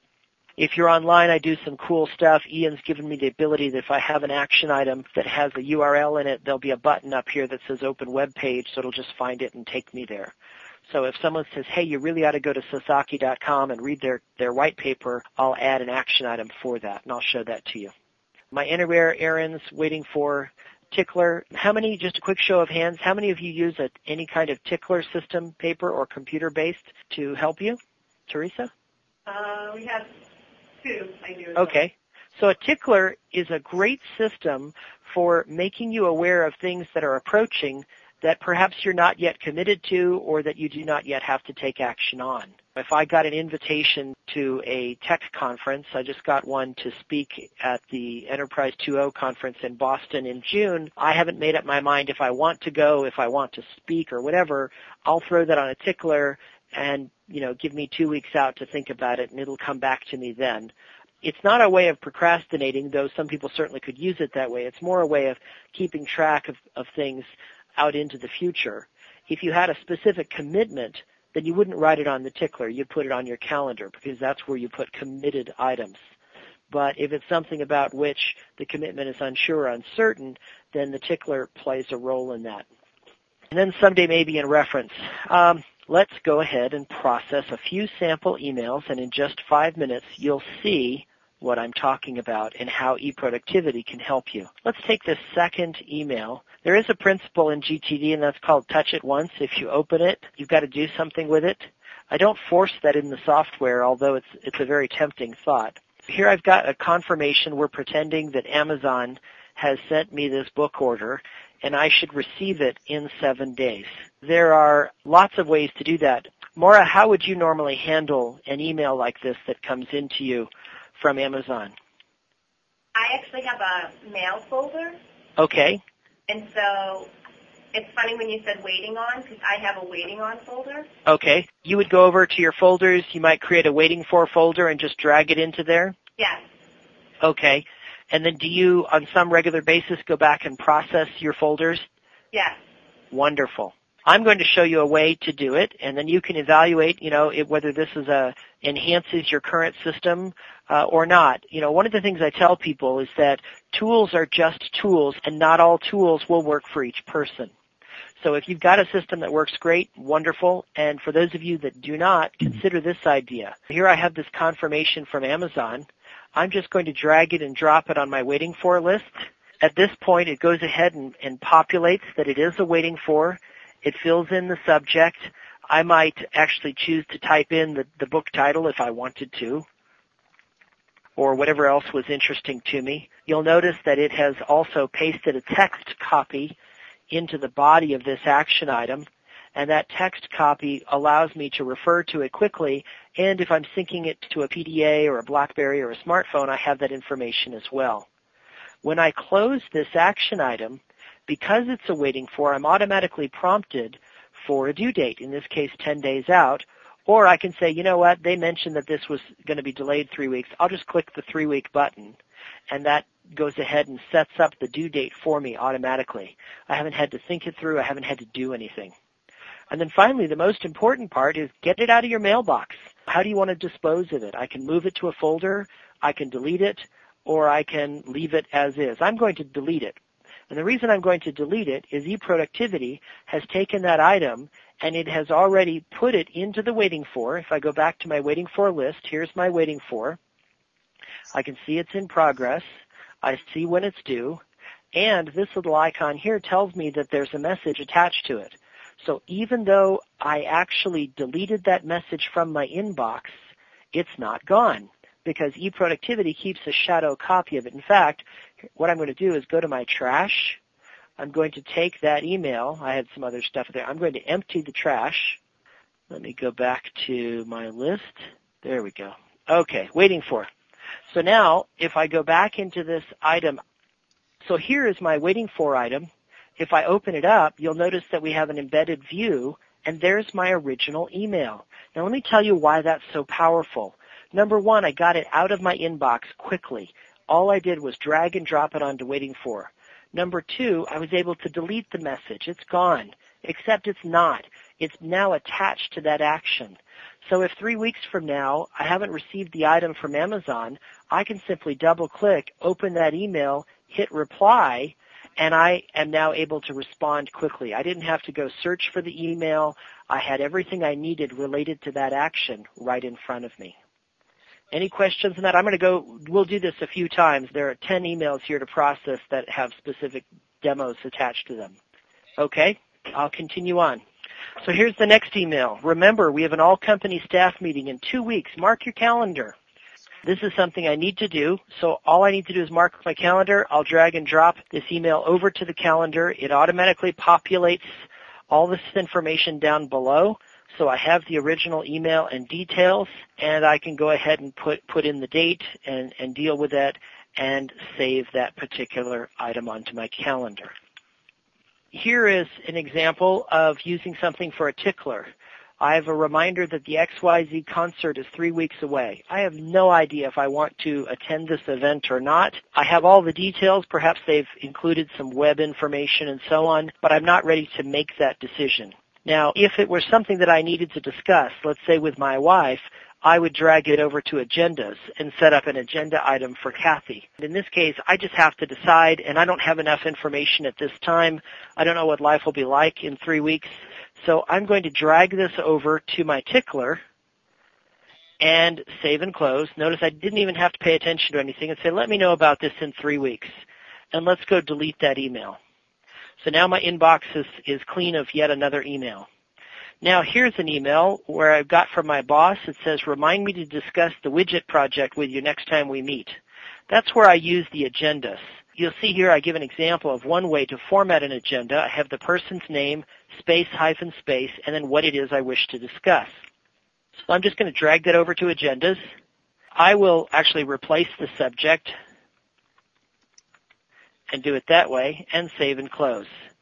If you're online, I do some cool stuff. Ian's given me the ability that if I have an action item that has a URL in it, there'll be a button up here that says Open Web Page, so it'll just find it and take me there. So if someone says, hey, you really ought to go to Sasaki.com and read their white paper, I'll add an action item for that, and I'll show that to you. My Anywhere errands, waiting for Tickler. How many, just a quick show of hands, how many of you use any kind of Tickler system, paper or computer-based, to help you? Teresa? We have two. I do. Okay. So a Tickler is a great system for making you aware of things that are approaching that perhaps you're not yet committed to or that you do not yet have to take action on. If I got an invitation to a tech conference, I just got one to speak at the Enterprise 2.0 conference in Boston in June, I haven't made up my mind if I want to go, if I want to speak or whatever, I'll throw that on a Tickler and, give me 2 weeks out to think about it and it'll come back to me then. It's not a way of procrastinating, though some people certainly could use it that way. It's more a way of keeping track of things out into the future. If you had a specific commitment, then you wouldn't write it on the Tickler. You'd put it on your calendar because that's where you put committed items. But if it's something about which the commitment is unsure or uncertain, then the Tickler plays a role in that. And then someday maybe in reference. Let's go ahead and process a few sample emails, and in just 5 minutes you'll see what I'm talking about and how eProductivity can help you. Let's take this second email. There is a principle in GTD, and that's called touch it once. If you open it, you've got to do something with it. I don't force that in the software, although it's a very tempting thought. Here I've got a confirmation. We're pretending that Amazon has sent me this book order, and I should receive it in 7 days. There are lots of ways to do that. Maura, how would you normally handle an email like this that comes into you from Amazon? I actually have a mail folder. Okay. And so It's funny when you said waiting on, because I have a waiting on folder. Okay. You would go over to your folders. You might create a waiting for folder and just drag it into there? Yes. Okay. And then do you, on some regular basis, go back and process your folders? Yes. Wonderful. I'm going to show you a way to do it, and then you can evaluate, whether this is enhances your current system or not. One of the things I tell people is that tools are just tools, and not all tools will work for each person. So if you've got a system that works great, wonderful, and for those of you that do not, consider this idea. Here I have this confirmation from Amazon. I'm just going to drag it and drop it on my waiting for list. At this point, it goes ahead and populates that it is a waiting for. It fills in the subject. I might actually choose to type in the book title if I wanted to, or whatever else was interesting to me. You'll notice that it has also pasted a text copy into the body of this action item, and that text copy allows me to refer to it quickly, and if I'm syncing it to a PDA or a BlackBerry or a smartphone, I have that information as well. When I close this action item, because it's a waiting for, I'm automatically prompted for a due date, in this case 10 days out, or I can say, you know what, they mentioned that this was going to be delayed 3 weeks. I'll just click the 3-week button, and that goes ahead and sets up the due date for me automatically. I haven't had to think it through. I haven't had to do anything. And then finally, the most important part is get it out of your mailbox. How do you want to dispose of it? I can move it to a folder, I can delete it, or I can leave it as is. I'm going to delete it. And the reason I'm going to delete it is eProductivity has taken that item and it has already put it into the waiting for. If I go back to my waiting for list, here's my waiting for. I can see it's in progress. I see when it's due. And this little icon here tells me that there's a message attached to it. So even though I actually deleted that message from my inbox, it's not gone, because eProductivity keeps a shadow copy of it. In fact, what I'm going to do is go to my trash. I'm going to take that email. I had some other stuff there. I'm going to empty the trash. Let me go back to my list. There we go. Okay, waiting for. So now, if I go back into this item, so here is my waiting for item. If I open it up, you'll notice that we have an embedded view, and there's my original email. Now let me tell you why that's so powerful. Number one, I got it out of my inbox quickly. All I did was drag and drop it onto waiting for. Number two, I was able to delete the message. It's gone, except it's not. It's now attached to that action. So if 3 weeks from now I haven't received the item from Amazon, I can simply double-click, open that email, hit reply, and I am now able to respond quickly. I didn't have to go search for the email. I had everything I needed related to that action right in front of me. Any questions on that? We'll do this a few times. There are 10 emails here to process that have specific demos attached to them. Okay, I'll continue on. So here's the next email. Remember, we have an all-company staff meeting in 2 weeks. Mark your calendar. This is something I need to do, so all I need to do is mark my calendar. I'll drag and drop this email over to the calendar. It automatically populates all this information down below, so I have the original email and details, and I can go ahead and put in the date and deal with that and save that particular item onto my calendar. Here is an example of using something for a tickler. I have a reminder that the XYZ concert is 3 weeks away. I have no idea if I want to attend this event or not. I have all the details. Perhaps they've included some web information and so on, but I'm not ready to make that decision. Now, if it were something that I needed to discuss, let's say with my wife, I would drag it over to agendas and set up an agenda item for Kathy. In this case, I just have to decide, and I don't have enough information at this time. I don't know what life will be like in 3 weeks. So I'm going to drag this over to my tickler and save and close. Notice I didn't even have to pay attention to anything and say, let me know about this in 3 weeks. And let's go delete that email. So now my inbox is clean of yet another email. Now here's an email where I've got from my boss. It says, remind me to discuss the widget project with you next time we meet. That's where I use the agendas. You'll see here I give an example of one way to format an agenda. I have the person's name, space, hyphen, space, and then what it is I wish to discuss. So I'm just going to drag that over to agendas. I will actually replace the subject and do it that way and save and close.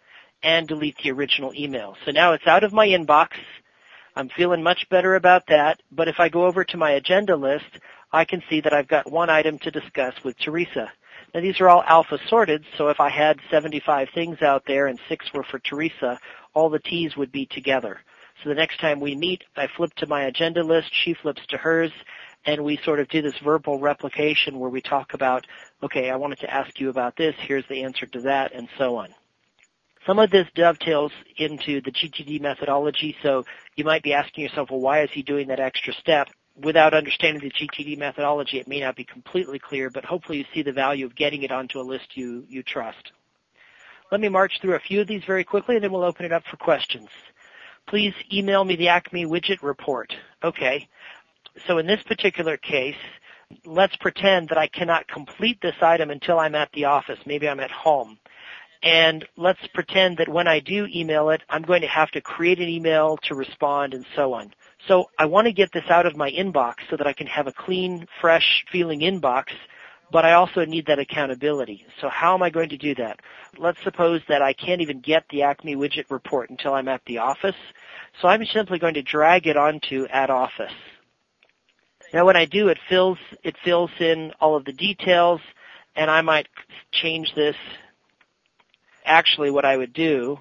and delete the original email. So now it's out of my inbox. I'm feeling much better about that, but if I go over to my agenda list, I can see that I've got one item to discuss with Teresa. Now these are all alpha sorted, so if I had 75 things out there and 6 were for Teresa, all the T's would be together. So the next time we meet, I flip to my agenda list, she flips to hers, and we sort of do this verbal replication where we talk about, okay, I wanted to ask you about this, here's the answer to that, and so on. Some of this dovetails into the GTD methodology, so you might be asking yourself, well, why is he doing that extra step? Without understanding the GTD methodology, it may not be completely clear, but hopefully you see the value of getting it onto a list you trust. Let me march through a few of these very quickly, and then we'll open it up for questions. Please email me the Acme widget report. Okay, so in this particular case, let's pretend that I cannot complete this item until I'm at the office. Maybe I'm at home. And let's pretend that when I do email it, I'm going to have to create an email to respond and so on. So I want to get this out of my inbox so that I can have a clean, fresh feeling inbox, but I also need that accountability. So how am I going to do that? Let's suppose that I can't even get the Acme widget report until I'm at the office. So I'm simply going to drag it onto at office. Now when I do, it fills in all of the details, and I might change this. Actually, what I would do,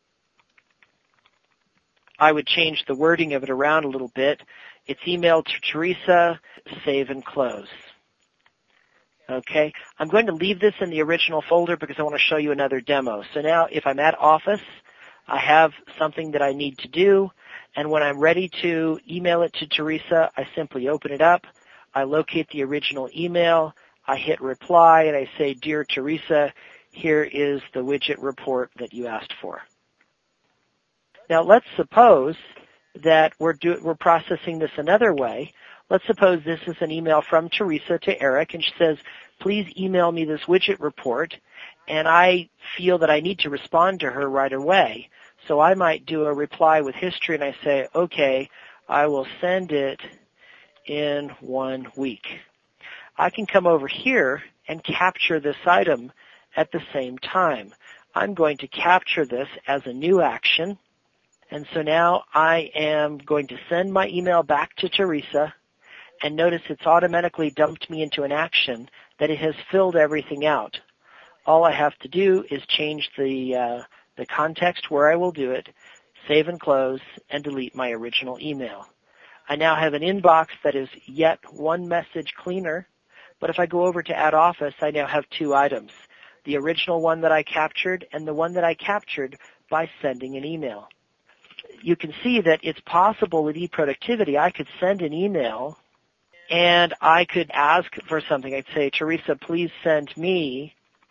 I would change the wording of it around a little bit. It's emailed to Teresa, save and close. Okay, I'm going to leave this in the original folder because I want to show you another demo. So now if I'm at office, I have something that I need to do, and when I'm ready to email it to Teresa, I simply open it up, I locate the original email, I hit reply, and I say, Dear Teresa, here is the widget report that you asked for. Now let's suppose that we're processing this another way. Let's suppose this is an email from Teresa to Eric, and she says, please email me this widget report, and I feel that I need to respond to her right away. So I might do a reply with history, and I say, okay, I will send it in 1 week. I can come over here and capture this item at the same time. I'm going to capture this as a new action, and so now I am going to send my email back to Teresa, and notice it's automatically dumped me into an action that it has filled everything out. All I have to do is change the context where I will do it, save and close, and delete my original email. I now have an inbox that is yet one message cleaner, but if I go over to Add Office, I now have 2 items, the original one that I captured and the one that I captured by sending an email. You can see that it's possible with eProductivity, I could send an email and I could ask for something. I'd say, Teresa, please send me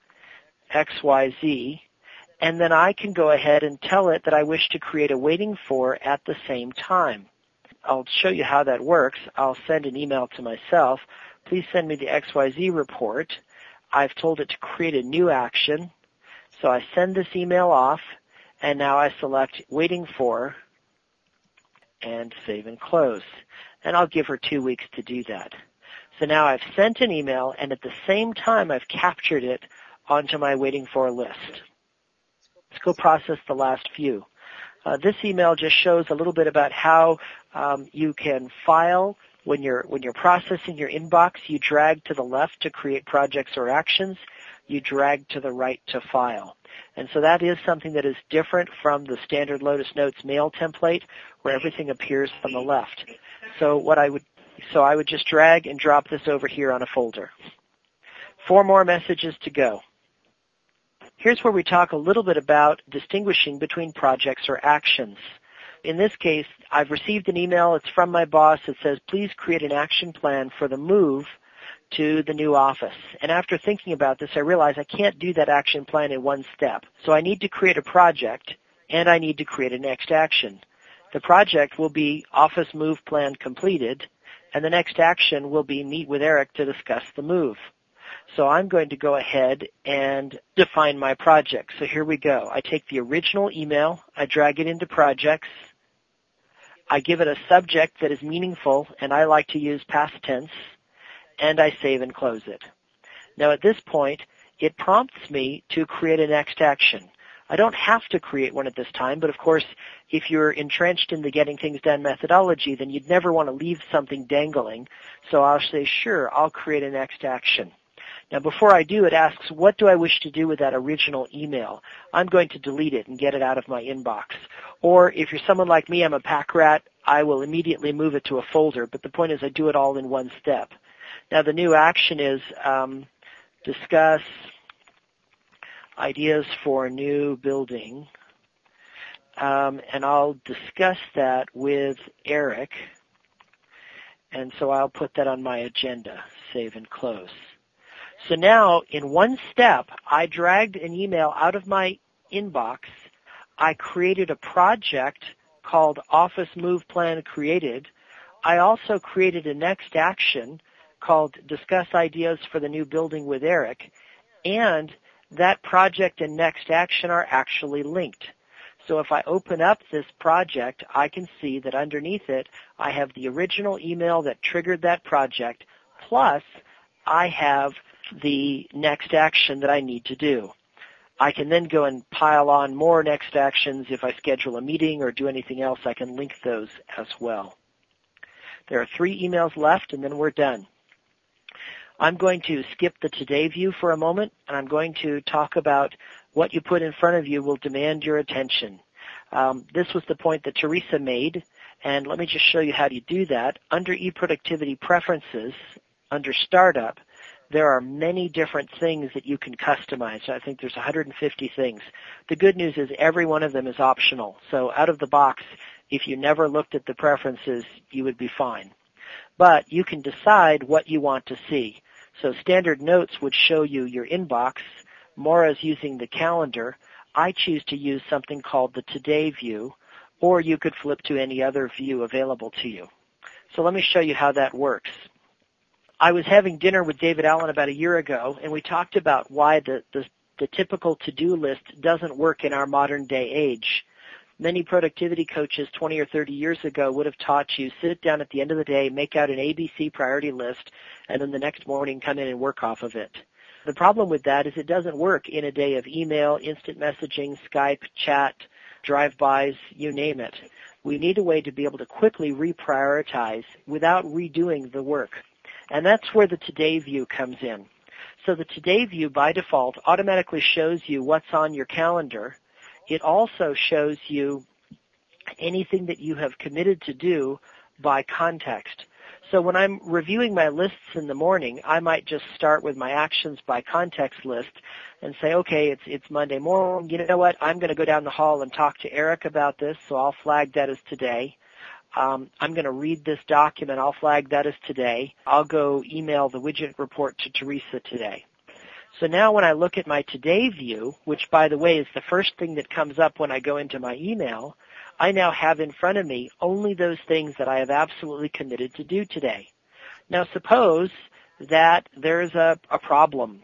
XYZ, and then I can go ahead and tell it that I wish to create a waiting for at the same time. I'll show you how that works. I'll send an email to myself. Please send me the XYZ report. I've told it to create a new action. So I send this email off, and now I select waiting for and save and close. And I'll give her 2 weeks to do that. So now I've sent an email, and at the same time I've captured it onto my waiting for list. Let's go process the last few. This email just shows a little bit about how you can file. When you're processing your inbox, you drag to the left to create projects or actions. You drag to the right to file. And so that is something that is different from the standard Lotus Notes mail template where everything appears on the left. So I would just drag and drop this over here on a folder. 4 more messages to go. Here's where we talk a little bit about distinguishing between projects or actions. In this case, I've received an email. It's from my boss. It says, please create an action plan for the move to the new office. And after thinking about this, I realized I can't do that action plan in one step. So I need to create a project, and I need to create a next action. The project will be office move plan completed, and the next action will be meet with Eric to discuss the move. So I'm going to go ahead and define my project. So here we go. I take the original email, I drag it into projects, I give it a subject that is meaningful, and I like to use past tense, and I save and close it. Now at this point, it prompts me to create a next action. I don't have to create one at this time, but of course, if you're entrenched in the getting things done methodology, then you'd never want to leave something dangling. So I'll say, sure, I'll create a next action. Now before I do, it asks, what do I wish to do with that original email? I'm going to delete it and get it out of my inbox. Or if you're someone like me, I'm a pack rat, I will immediately move it to a folder, but the point is I do it all in one step. Now the new action is discuss ideas for a new building, and I'll discuss that with Eric, and so I'll put that on my agenda, save and close. So now, in one step, I dragged an email out of my inbox, I created a project called Office Move Plan Created. I also created a next action called Discuss Ideas for the New Building with Eric, and that project and next action are actually linked. So if I open up this project, I can see that underneath it, I have the original email that triggered that project, plus I have the next action that I need to do. I can then go and pile on more next actions. If I schedule a meeting or do anything else, I can link those as well. There are 3 emails left, and then we're done. I'm going to skip the Today view for a moment, and I'm going to talk about what you put in front of you will demand your attention. This was the point that Teresa made, and let me just show you how to do that. Under eProductivity Preferences, under Startup, there are many different things that you can customize. I think there's 150 things. The good news is every one of them is optional. So out of the box, if you never looked at the preferences, you would be fine. But you can decide what you want to see. So standard notes would show you your inbox. Maura's using the calendar. I choose to use something called the Today view, or you could flip to any other view available to you. So let me show you how that works. I was having dinner with David Allen about a year ago, and we talked about why the typical to-do list doesn't work in our modern day age. Many productivity coaches 20 or 30 years ago would have taught you sit down at the end of the day, make out an ABC priority list, and then the next morning come in and work off of it. The problem with that is it doesn't work in a day of email, instant messaging, Skype, chat, drive-bys, you name it. We need a way to be able to quickly reprioritize without redoing the work. And that's where the Today view comes in. So the Today view by default automatically shows you what's on your calendar. It also shows you anything that you have committed to do by context. So when I'm reviewing my lists in the morning, I might just start with my actions by context list and say, okay, it's Monday morning. You know what? I'm going to go down the hall and talk to Eric about this, so I'll flag that as today. I'm going to read this document. I'll flag that as today. I'll go email the widget report to Teresa today. So now when I look at my Today view, which by the way is the first thing that comes up when I go into my email, I now have in front of me only those things that I have absolutely committed to do today. Now suppose that there's a problem,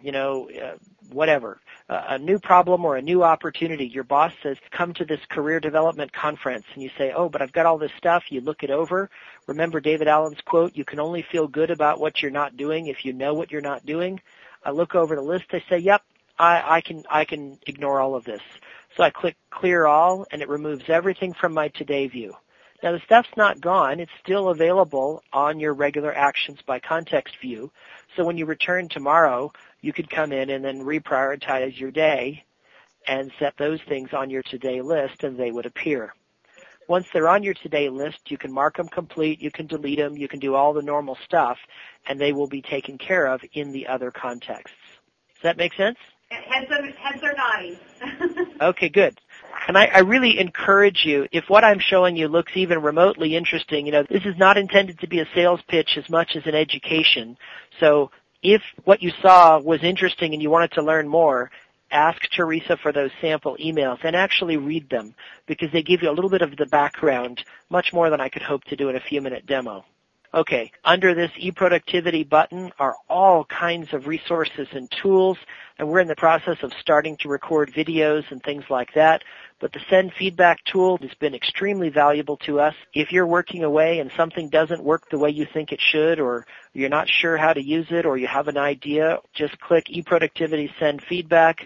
whatever, a new problem or a new opportunity. Your boss says, come to this career development conference, and you say, oh, but I've got all this stuff. You look it over. Remember David Allen's quote, you can only feel good about what you're not doing if you know what you're not doing. I look over the list, I say, yep, I can ignore all of this. So I click Clear All, and it removes everything from my Today view. Now the stuff's not gone. It's still available on your regular Actions by Context view. So when you return tomorrow, you could come in and then reprioritize your day and set those things on your Today list, and they would appear. Once they're on your Today list, you can mark them complete, you can delete them, you can do all the normal stuff, and they will be taken care of in the other contexts. Does that make sense? Heads are nodding. Okay, good. And I really encourage you, if what I'm showing you looks even remotely interesting, this is not intended to be a sales pitch as much as an education. So if what you saw was interesting and you wanted to learn more, ask Teresa for those sample emails and actually read them, because they give you a little bit of the background, much more than I could hope to do in a few-minute demo. Okay, under this eProductivity button are all kinds of resources and tools, and we're in the process of starting to record videos and things like that. But the Send Feedback tool has been extremely valuable to us. If you're working away and something doesn't work the way you think it should, or you're not sure how to use it, or you have an idea, just click eProductivity Send Feedback,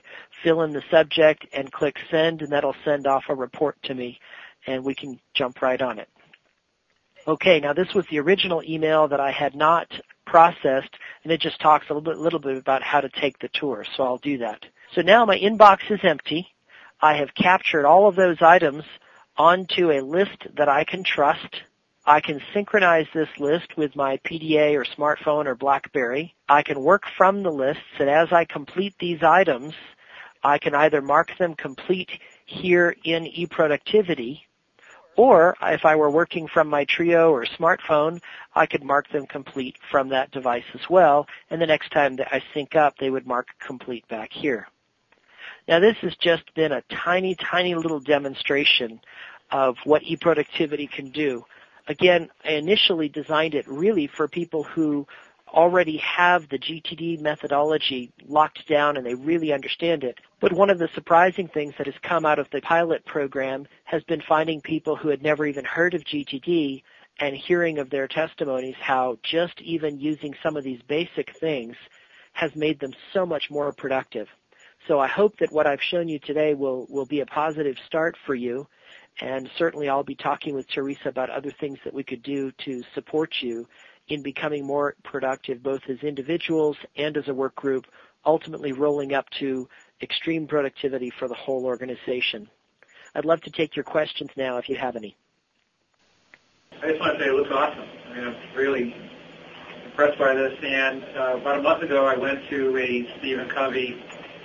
fill in the subject and click send, and that'll send off a report to me, and we can jump right on it. Okay, now this was the original email that I had not processed, and it just talks a little bit about how to take the tour, so I'll do that. So now my inbox is empty. I have captured all of those items onto a list that I can trust. I can synchronize this list with my PDA or smartphone or BlackBerry. I can work from the lists, and as I complete these items, I can either mark them complete here in eProductivity, or if I were working from my Trio or smartphone, I could mark them complete from that device as well, and the next time that I sync up, they would mark complete back here. Now this has just been a tiny, tiny little demonstration of what eProductivity can do. Again, I initially designed it really for people who already have the GTD methodology locked down and they really understand it. But one of the surprising things that has come out of the pilot program has been finding people who had never even heard of GTD and hearing of their testimonies how just even using some of these basic things has made them so much more productive. So I hope that what I've shown you today will be a positive start for you. And certainly I'll be talking with Teresa about other things that we could do to support you in becoming more productive both as individuals and as a work group, ultimately rolling up to extreme productivity for the whole organization. I'd love to take your questions now if you have any. I just want to say it looks awesome. I mean, I'm really impressed by this. And about a month ago I went to a Stephen Covey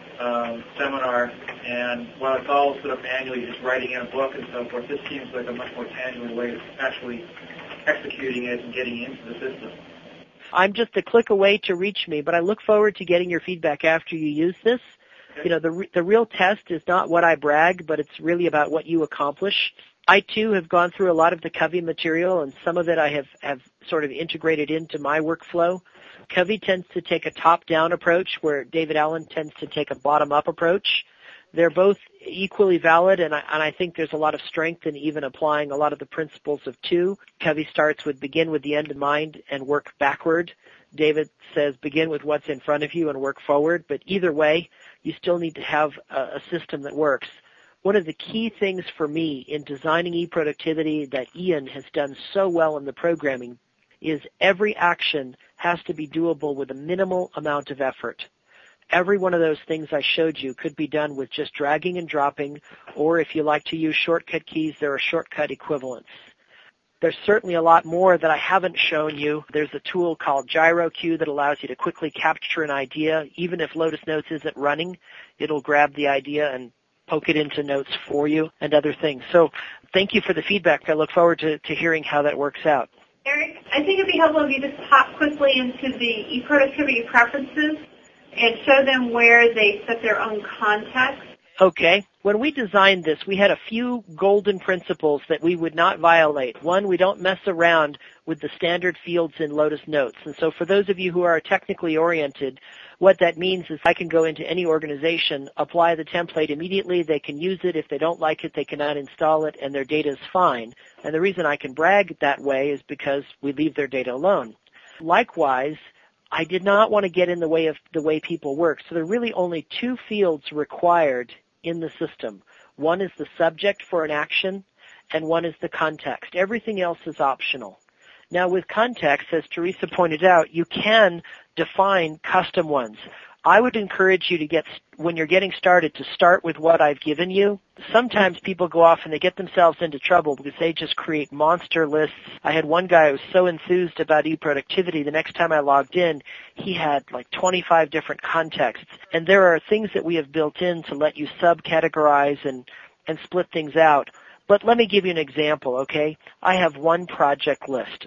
seminar, and while it's all sort of manually just writing in a book and so forth, this seems like a much more tangible way of actually executing it and getting into the system. I'm just a click away to reach me, but I look forward to getting your feedback after you use this. Okay. You know, the real test is not what I brag, but it's really about what you accomplish. I, too, have gone through a lot of the Covey material, and some of it I have sort of integrated into my workflow. Covey tends to take a top-down approach, where David Allen tends to take a bottom-up approach. They're both equally valid, and I think there's a lot of strength in even applying a lot of the principles of two. Covey starts with begin with the end in mind and work backward. David says begin with what's in front of you and work forward, but either way, you still need to have a system that works. One of the key things for me in designing eProductivity that Ian has done so well in the programming is every action has to be doable with a minimal amount of effort. Every one of those things I showed you could be done with just dragging and dropping, or if you like to use shortcut keys, there are shortcut equivalents. There's certainly a lot more that I haven't shown you. There's a tool called GyroQ that allows you to quickly capture an idea. Even if Lotus Notes isn't running, it'll grab the idea and poke it into Notes for you and other things. So thank you for the feedback. I look forward to hearing how that works out. Eric, I think it'd be helpful if you just hop quickly into the eProductivity preferences and show them where they set their own context. Okay. When we designed this, we had a few golden principles that we would not violate. One, we don't mess around with the standard fields in Lotus Notes. And so for those of you who are technically oriented, what that means is I can go into any organization, apply the template immediately, they can use it. If they don't like it, they can uninstall it, and their data is fine. And the reason I can brag that way is because we leave their data alone. Likewise, I did not want to get in the way of the way people work. So there are really only two fields required in the system. One is the subject for an action, and one is the context. Everything else is optional. Now with context, as Teresa pointed out, you can define custom ones. I would encourage you to when you're getting started, to start with what I've given you. Sometimes people go off and they get themselves into trouble because they just create monster lists. I had one guy who was so enthused about eProductivity, the next time I logged in, he had like 25 different contexts. And there are things that we have built in to let you subcategorize and split things out. But let me give you an example, okay? I have one project list.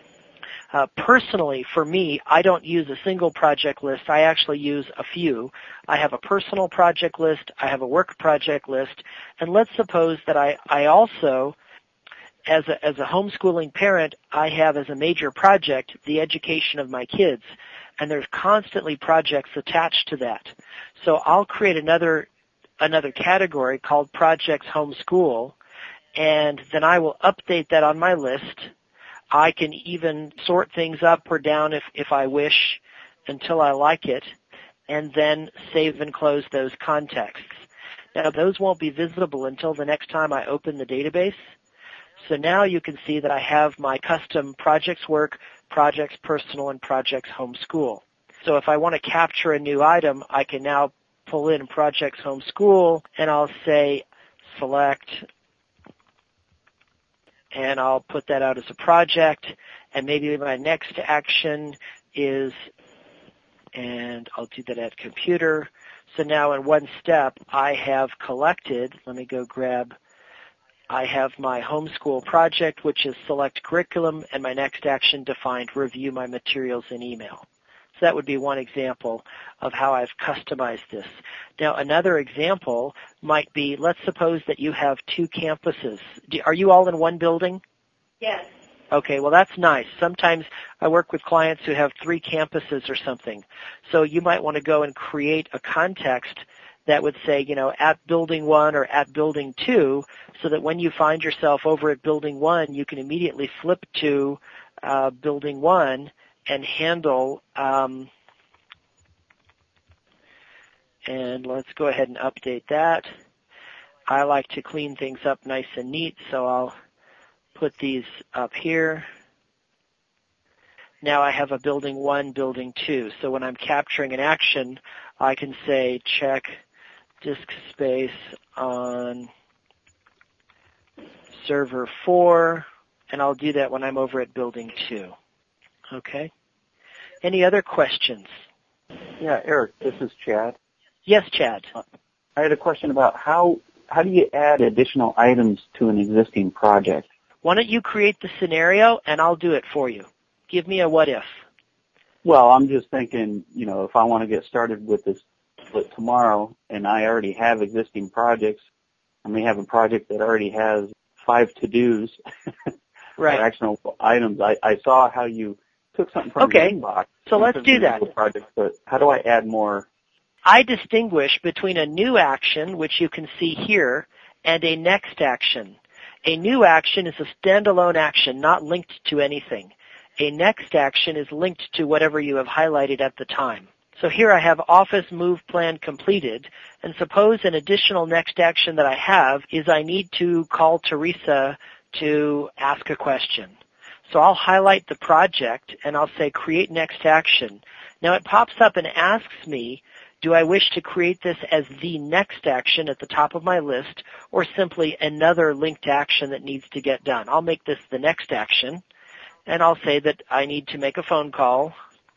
Personally, for me, I don't use a single project list. I actually use a few. I have a personal project list. I have a work project list. And let's suppose that I also, as a homeschooling parent, I have as a major project the education of my kids. And there's constantly projects attached to that. So I'll create another category called Projects Homeschool, and then I will update that on my list. I can even sort things up or down if I wish until I like it. and then save and close those contexts. Now, those won't be visible until the next time I open the database. So now you can see that I have my custom projects work, projects personal, and projects homeschool. So if I want to capture a new item, I can now pull in projects homeschool, and I'll say select, and I'll put that out as a project, and maybe my next action is, and I'll do that at computer. So now in one step, I have collected, let me go grab, I have my homeschool project, which is select curriculum, and my next action defined review my materials in email. So that would be one example of how I've customized this. Now another example might be, let's suppose that you have two campuses. Are you all in one building? Yes. Okay, well that's nice. Sometimes I work with clients who have 3 campuses or something. So you might want to go and create a context that would say, at building 1 or at building 2, so that when you find yourself over at building 1, you can immediately flip to building 1 and handle, and let's go ahead and update that. I like to clean things up nice and neat, so I'll put these up here. Now I have a building 1, building 2. So when I'm capturing an action, I can say check disk space on server 4, and I'll do that when I'm over at building 2. Okay. Any other questions? Yeah, Eric, this is Chad. Yes, Chad. I had a question about how do you add additional items to an existing project? Why don't you create the scenario and I'll do it for you. Give me a what if. Well, I'm just thinking, if I want to get started with this tomorrow and I already have existing projects, I may have a project that already has 5 to-dos, right, or actionable items. I saw how you took something from your inbox. So let's do that. Project, but how do I add more? I distinguish between a new action, which you can see here, and a next action. A new action is a standalone action, not linked to anything. A next action is linked to whatever you have highlighted at the time. So here I have office move plan completed, and suppose an additional next action that I have is I need to call Teresa to ask a question. So I'll highlight the project and I'll say create next action. Now it pops up and asks me, do I wish to create this as the next action at the top of my list or simply another linked action that needs to get done? I'll make this the next action and I'll say that I need to make a phone call.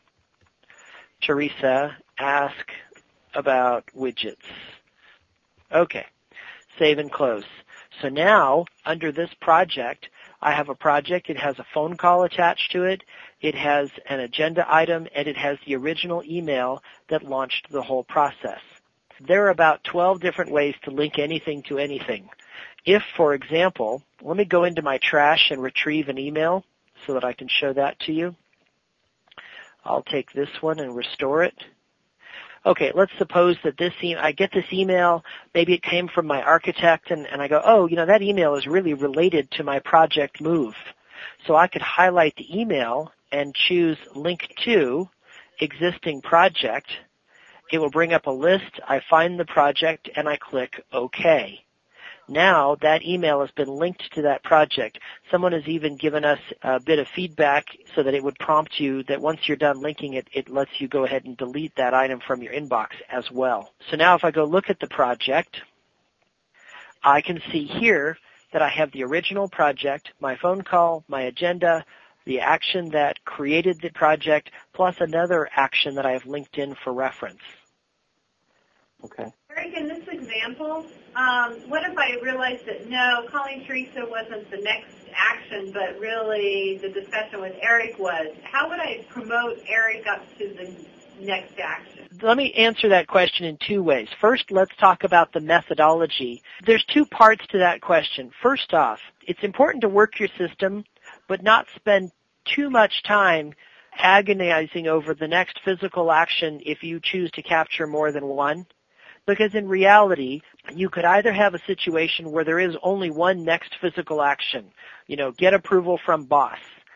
Teresa, ask about widgets. Okay, save and close. So now under this project, I have a project. It has a phone call attached to it. It has an agenda item, and it has the original email that launched the whole process. There are about 12 different ways to link anything to anything. If, for example, let me go into my trash and retrieve an email so that I can show that to you. I'll take this one and restore it. Okay, let's suppose that I get this email, maybe it came from my architect, and I go, oh, that email is really related to my project move. So I could highlight the email and choose link to existing project. It will bring up a list. I find the project and I click OK. Now that email has been linked to that project. Someone has even given us a bit of feedback so that it would prompt you that once you're done linking it, it lets you go ahead and delete that item from your inbox as well. So now if I go look at the project, I can see here that I have the original project, my phone call, my agenda, the action that created the project, plus another action that I have linked in for reference. Okay. Eric, in this example, what if I realized that no, calling Teresa wasn't the next action, but really the discussion with Eric was? How would I promote Eric up to the next action? Let me answer that question in 2 ways. First, let's talk about the methodology. There's 2 parts to that question. First off, it's important to work your system, but not spend too much time agonizing over the next physical action if you choose to capture more than one. Because in reality, you could either have a situation where there is only one next physical action, get approval from boss.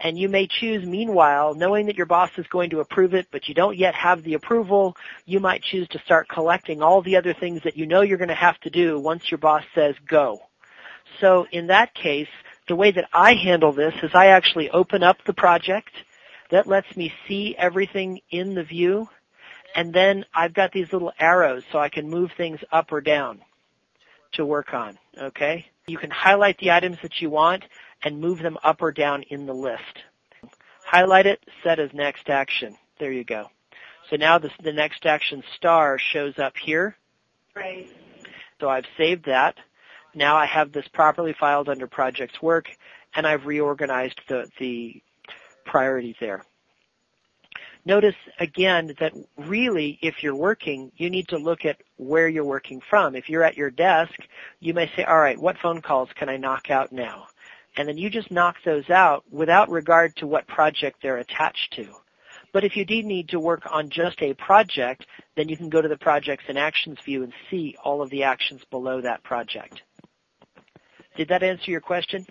And you may choose, meanwhile, knowing that your boss is going to approve it, but you don't yet have the approval, you might choose to start collecting all the other things that you know you're going to have to do once your boss says go. So in that case, the way that I handle this is I actually open up the project. That lets me see everything in the view. And then I've got these little arrows so I can move things up or down to work on, okay? You can highlight the items that you want and move them up or down in the list. Highlight it, set as next action. There you go. So now the next action star shows up here. Right. So I've saved that. Now I have this properly filed under projects work, and I've reorganized the priorities there. Notice again that really, if you're working, you need to look at where you're working from. If you're at your desk, you may say, all right, what phone calls can I knock out now? And then you just knock those out without regard to what project they're attached to. But if you do need to work on just a project, then you can go to the Projects and Actions view and see all of the actions below that project. Did that answer your question?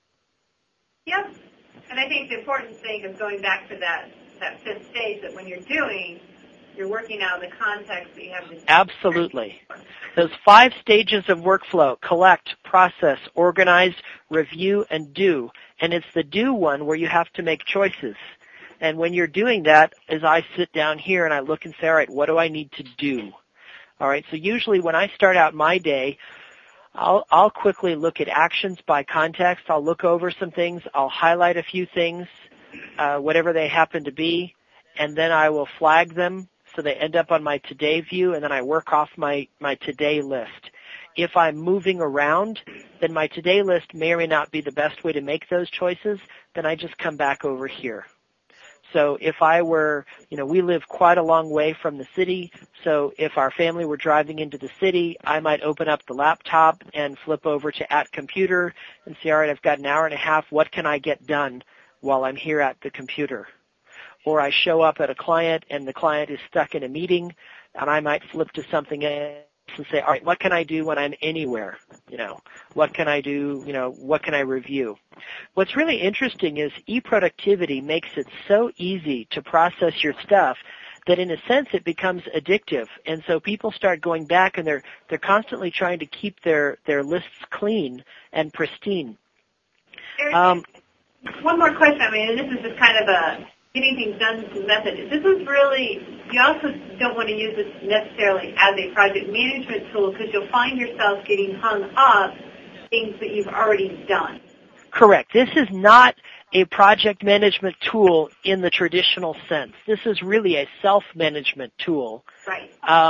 Yep. And I think the important thing is going back to that fifth stage, that when you're doing, you're working out of the context that you have. Absolutely. Those 5 stages of workflow: collect, process, organize, review, and do. And it's the do one where you have to make choices. And when you're doing that, as I sit down here and I look and say, all right, what do I need to do? All right, so usually when I start out my day, I'll quickly look at actions by context. I'll look over some things. I'll highlight a few things, whatever they happen to be, and then I will flag them so they end up on my today view, and then I work off my today list. If I'm moving around, then my today list may or may not be the best way to make those choices. Then I just come back over here. So if I were, we live quite a long way from the city, so if our family were driving into the city, I might open up the laptop and flip over to at computer and say, all right, I've got an hour and a half. What can I get done while I'm here at the computer? Or I show up at a client and the client is stuck in a meeting, and I might flip to something else and say, all right, what can I do when I'm anywhere? What can I do? What can I review? What's really interesting is eProductivity makes it so easy to process your stuff that in a sense it becomes addictive. And so people start going back and they're constantly trying to keep their lists clean and pristine. One more question. And this is just kind of a getting things done method. This is really, you also don't want to use this necessarily as a project management tool because you'll find yourself getting hung up things that you've already done. Correct. This is not a project management tool in the traditional sense. This is really a self-management tool. Right.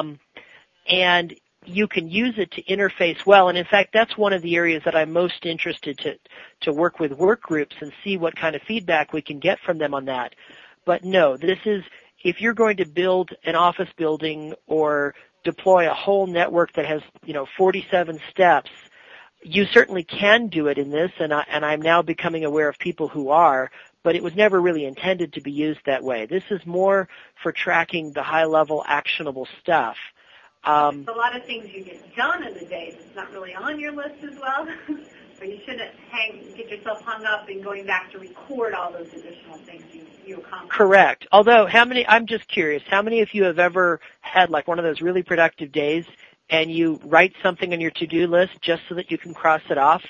And you can use it to interface well. And in fact, that's one of the areas that I'm most interested to work with work groups and see what kind of feedback we can get from them on that. But no, this is, if you're going to build an office building or deploy a whole network that has, 47 steps, you certainly can do it in this, and I'm now becoming aware of people who are, but it was never really intended to be used that way. This is more for tracking the high-level actionable stuff. A lot of things you get done in the day that's not really on your list as well, but you shouldn't get yourself hung up in going back to record all those additional things you accomplished. Correct. Although, I'm just curious, how many of you have ever had like one of those really productive days and you write something on your to-do list just so that you can cross it off?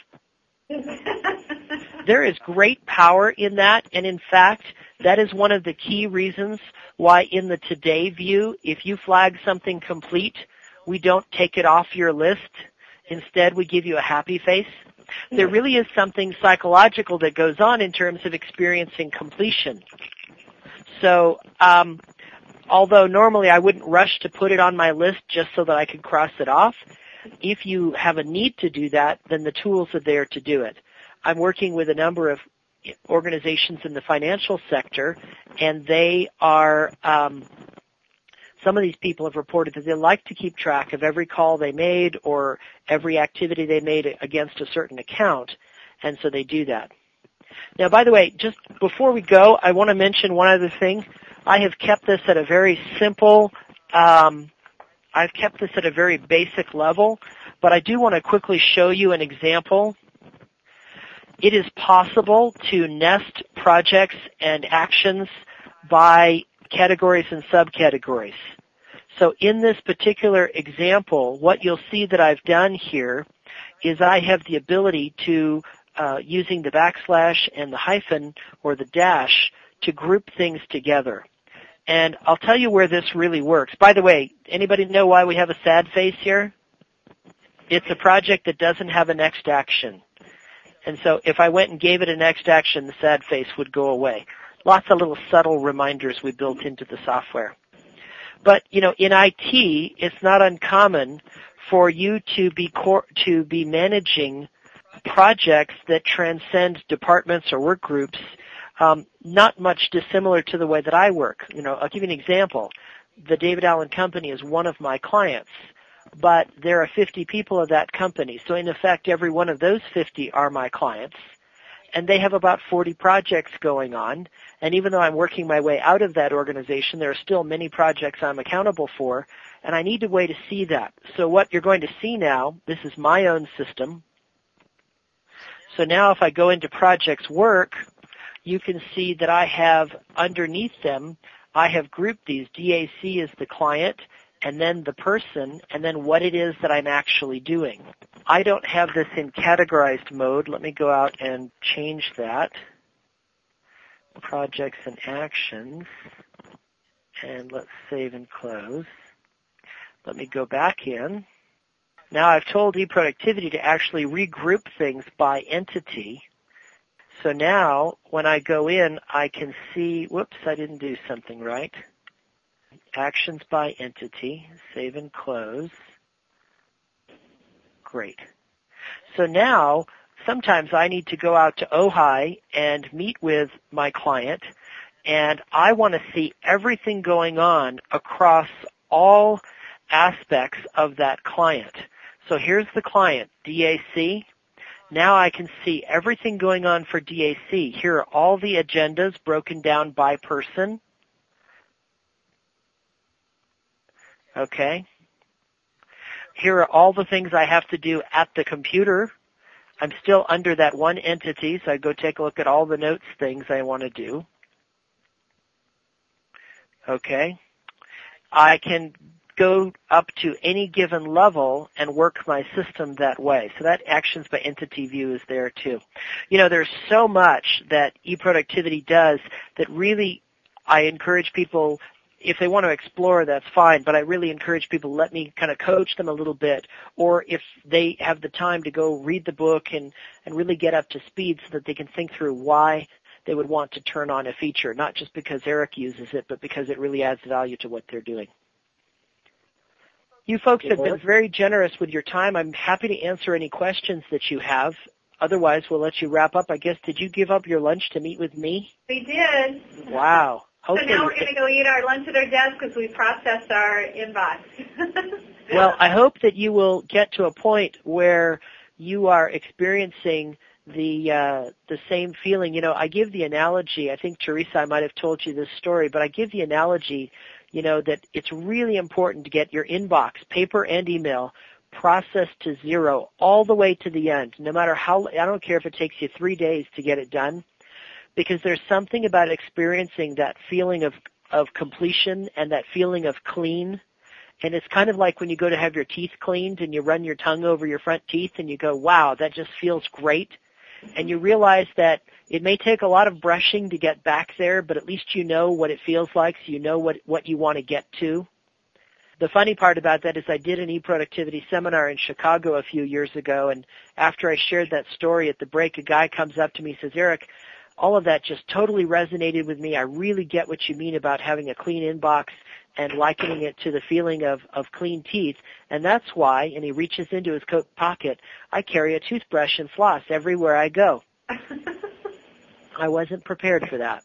There is great power in that, and in fact, that is one of the key reasons why in the Today view, if you flag something complete, we don't take it off your list. Instead, we give you a happy face. There really is something psychological that goes on in terms of experiencing completion. So, although normally I wouldn't rush to put it on my list just so that I could cross it off, if you have a need to do that, then the tools are there to do it. I'm working with a number of organizations in the financial sector, and they are, some of these people have reported that they like to keep track of every call they made or every activity they made against a certain account, and so they do that. Now, by the way, just before we go, I want to mention one other thing. I have kept this at a very simple, I've kept this at a very basic level, but I do want to quickly show you an example. it is possible to nest projects and actions by categories and subcategories. So in this particular example, what you'll see that I've done here is I have the ability to, using the backslash and the hyphen or the dash, to group things together. And I'll tell you where this really works. By the way, anybody know why we have a sad face here? It's a project that doesn't have a next action. And so if I went and gave it a next action, the sad face would go away. Lots of little subtle reminders we built into the software. But, in IT, it's not uncommon for you to be managing projects that transcend departments or work groups, not much dissimilar to the way that I work. I'll give you an example. The David Allen Company is one of my clients, but there are 50 people of that company. So in effect, every one of those 50 are my clients, and they have about 40 projects going on. And even though I'm working my way out of that organization, there are still many projects I'm accountable for, and I need a way to see that. So what you're going to see now, this is my own system. So now if I go into Projects Work, you can see that I have underneath them, I have grouped these. DAC is the client, and then the person, and then what it is that I'm actually doing. I don't have this in categorized mode. Let me go out and change that. Projects and actions. And let's save and close. Let me go back in. Now I've told eProductivity to actually regroup things by entity. So now when I go in, I can see, whoops, I didn't do something right. Actions by entity, save and close. Great. So now, sometimes I need to go out to Ojai and meet with my client, and I want to see everything going on across all aspects of that client. So here's the client, DAC. Now I can see everything going on for DAC. Here are all the agendas broken down by person. Okay. Here are all the things I have to do at the computer. I'm still under that one entity, so I go take a look at all the notes things I want to do. Okay. I can go up to any given level and work my system that way. So that actions by entity view is there too. There's so much that eProductivity does that really I encourage people, if they want to explore, that's fine, but I really encourage people, let me kind of coach them a little bit, or if they have the time to go read the book and really get up to speed so that they can think through why they would want to turn on a feature, not just because Eric uses it, but because it really adds value to what they're doing. You folks have been very generous with your time. I'm happy to answer any questions that you have. Otherwise, we'll let you wrap up. I guess, did you give up your lunch to meet with me? We did. Wow. Hopefully. So now we're going to go eat our lunch at our desk because we processed our inbox. Well, I hope that you will get to a point where you are experiencing the same feeling. I give the analogy, I think, Teresa, I might have told you this story, but I give the analogy, that it's really important to get your inbox, paper and email, processed to zero all the way to the end, no matter how, I don't care if it takes you 3 days to get it done, because there's something about experiencing that feeling of completion and that feeling of clean. And it's kind of like when you go to have your teeth cleaned and you run your tongue over your front teeth and you go, wow, that just feels great. And you realize that it may take a lot of brushing to get back there, but at least you know what it feels like, so you know what you want to get to. The funny part about that is I did an eProductivity seminar in Chicago a few years ago, and after I shared that story at the break, a guy comes up to me and says, Eric, all of that just totally resonated with me. I really get what you mean about having a clean inbox and likening it to the feeling of clean teeth. And that's why, and he reaches into his coat pocket, I carry a toothbrush and floss everywhere I go. I wasn't prepared for that.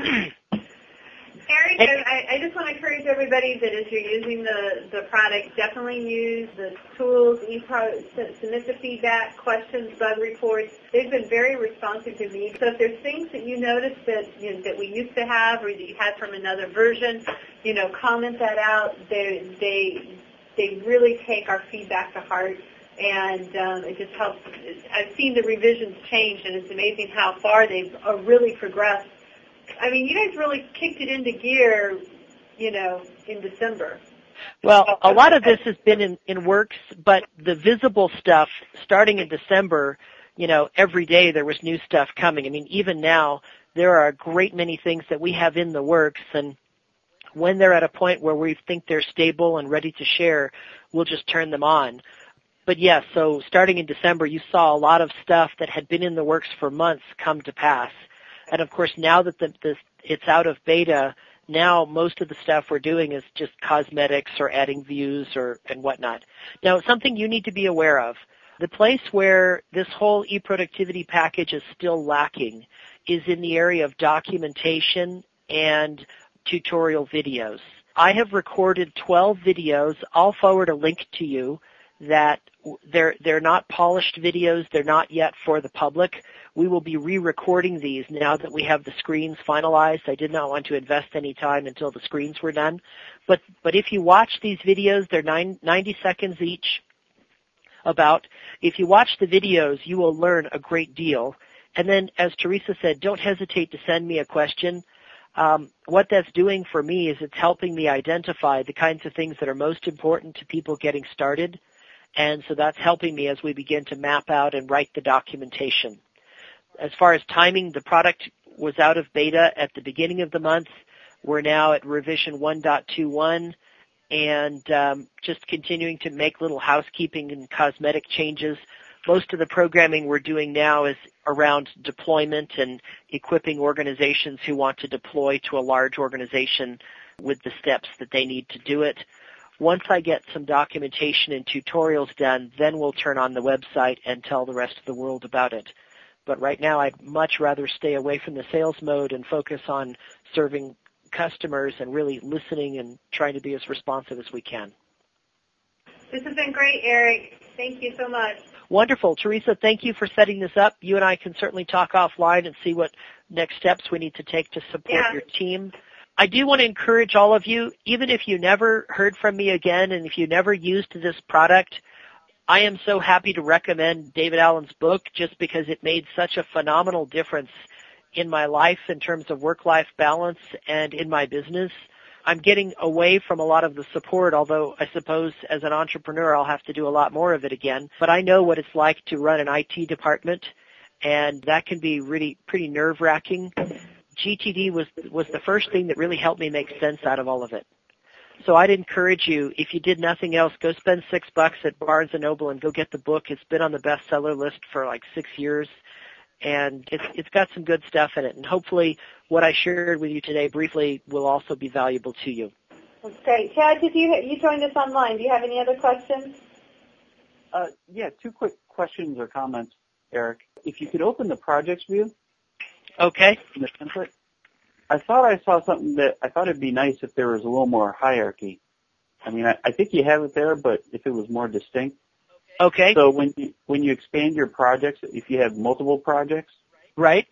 Eric, I just want to encourage everybody that as you're using the product, definitely use the tools, submit the feedback, questions, bug reports. They've been very responsive to me. So if there's things that you notice that that we used to have or that you had from another version, comment that out. They really take our feedback to heart. And it just helps. I've seen the revisions change, and it's amazing how far they've really progressed. I mean, you guys really kicked it into gear, in December. Well, a lot of this has been in works, but the visible stuff, starting in December, every day there was new stuff coming. I mean, even now, there are a great many things that we have in the works, and when they're at a point where we think they're stable and ready to share, we'll just turn them on. But yes, so starting in December, you saw a lot of stuff that had been in the works for months come to pass. And of course, now that it's out of beta, now most of the stuff we're doing is just cosmetics or adding views and whatnot. Now, something you need to be aware of, the place where this whole eProductivity package is still lacking is in the area of documentation and tutorial videos. I have recorded 12 videos. I'll forward a link to you that they're not polished videos. They're not yet for the public. We will be re-recording these now that we have the screens finalized. I did not want to invest any time until the screens were done. But if you watch these videos, they're 90 seconds each. If you watch the videos, you will learn a great deal. And then, as Teresa said, don't hesitate to send me a question. What that's doing for me is it's helping me identify the kinds of things that are most important to people getting started. And so that's helping me as we begin to map out and write the documentation. As far as timing, the product was out of beta at the beginning of the month. We're now at revision 1.21 and just continuing to make little housekeeping and cosmetic changes. Most of the programming we're doing now is around deployment and equipping organizations who want to deploy to a large organization with the steps that they need to do it. Once I get some documentation and tutorials done, then we'll turn on the website and tell the rest of the world about it. But right now, I'd much rather stay away from the sales mode and focus on serving customers and really listening and trying to be as responsive as we can. This has been great, Eric. Thank you so much. Wonderful. Teresa, thank you for setting this up. You and I can certainly talk offline and see what next steps we need to take to support your team. I do want to encourage all of you, even if you never heard from me again and if you never used this product, I am so happy to recommend David Allen's book just because it made such a phenomenal difference in my life in terms of work-life balance and in my business. I'm getting away from a lot of the support, although I suppose as an entrepreneur I'll have to do a lot more of it again. But I know what it's like to run an IT department, and that can be really pretty nerve-wracking. GTD was the first thing that really helped me make sense out of all of it. So I'd encourage you, if you did nothing else, go spend $6 at Barnes & Noble and go get the book. It's been on the bestseller list for like 6 years, and it's got some good stuff in it. And hopefully what I shared with you today briefly will also be valuable to you. That's great. Chad, you joined us online. Do you have any other questions? Yeah, 2 quick questions or comments, Eric. If you could open the projects view. Okay. In the template. I thought I saw something that I thought it'd be nice if there was a little more hierarchy. I mean, I think you have it there, but if it was more distinct. Okay. So when you expand your projects, if you have multiple projects, right,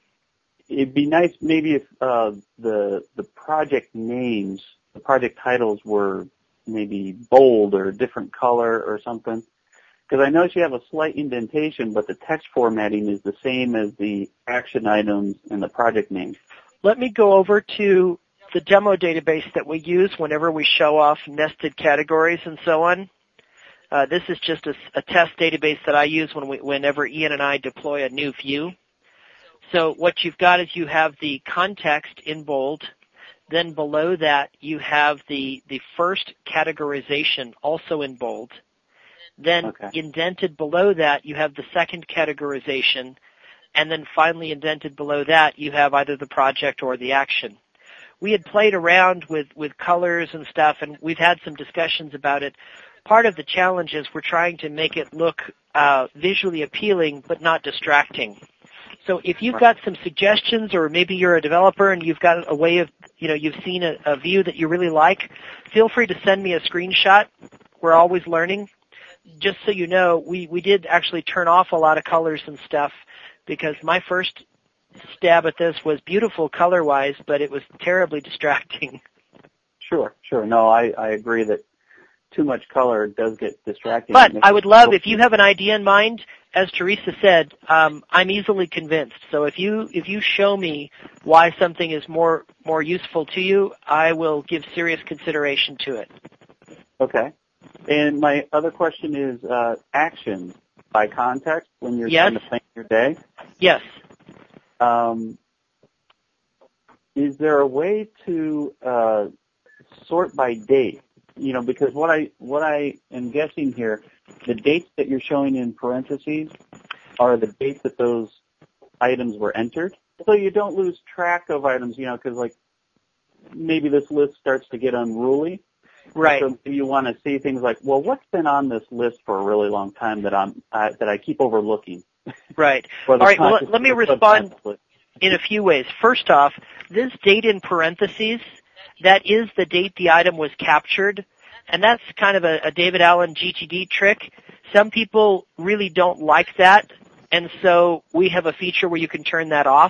it'd be nice maybe if the project names, the project titles were maybe bold or a different color or something. Because I notice you have a slight indentation, but the text formatting is the same as the action items and the project names. Let me go over to the demo database that we use whenever we show off nested categories and so on. This is just a test database that I use whenever Ian and I deploy a new view. So what you've got is you have the context in bold. Then below that, you have the first categorization also in bold. Then indented below that, you have the second categorization. And then finally indented below that, you have either the project or the action. We had played around with colors and stuff, and we've had some discussions about it. Part of the challenge is we're trying to make it look visually appealing but not distracting. So if you've got some suggestions, or maybe you're a developer and you've got a way of, you've seen a view that you really like, feel free to send me a screenshot. We're always learning. Just so you know, we did actually turn off a lot of colors and stuff because my first stab at this was beautiful color-wise, but it was terribly distracting. Sure. No, I agree that too much color, it does get distracting. But I would love, if you have an idea in mind, as Teresa said, I'm easily convinced. So if you show me why something is more useful to you, I will give serious consideration to it. Okay. And my other question is action by context when you're trying to plan your day. Yes. Is there a way to sort by date? You know, because what I am guessing here, the dates that you're showing in parentheses are the dates that those items were entered. So you don't lose track of items, you know, because like maybe this list starts to get unruly. Right. So you want to see things like, well, what's been on this list for a really long time that I keep overlooking? Right. All right. Well, let me respond in a few ways. First off, this date in parentheses, that is the date the item was captured, and that's kind of a David Allen GTD trick. Some people really don't like that, and so we have a feature where you can turn that off.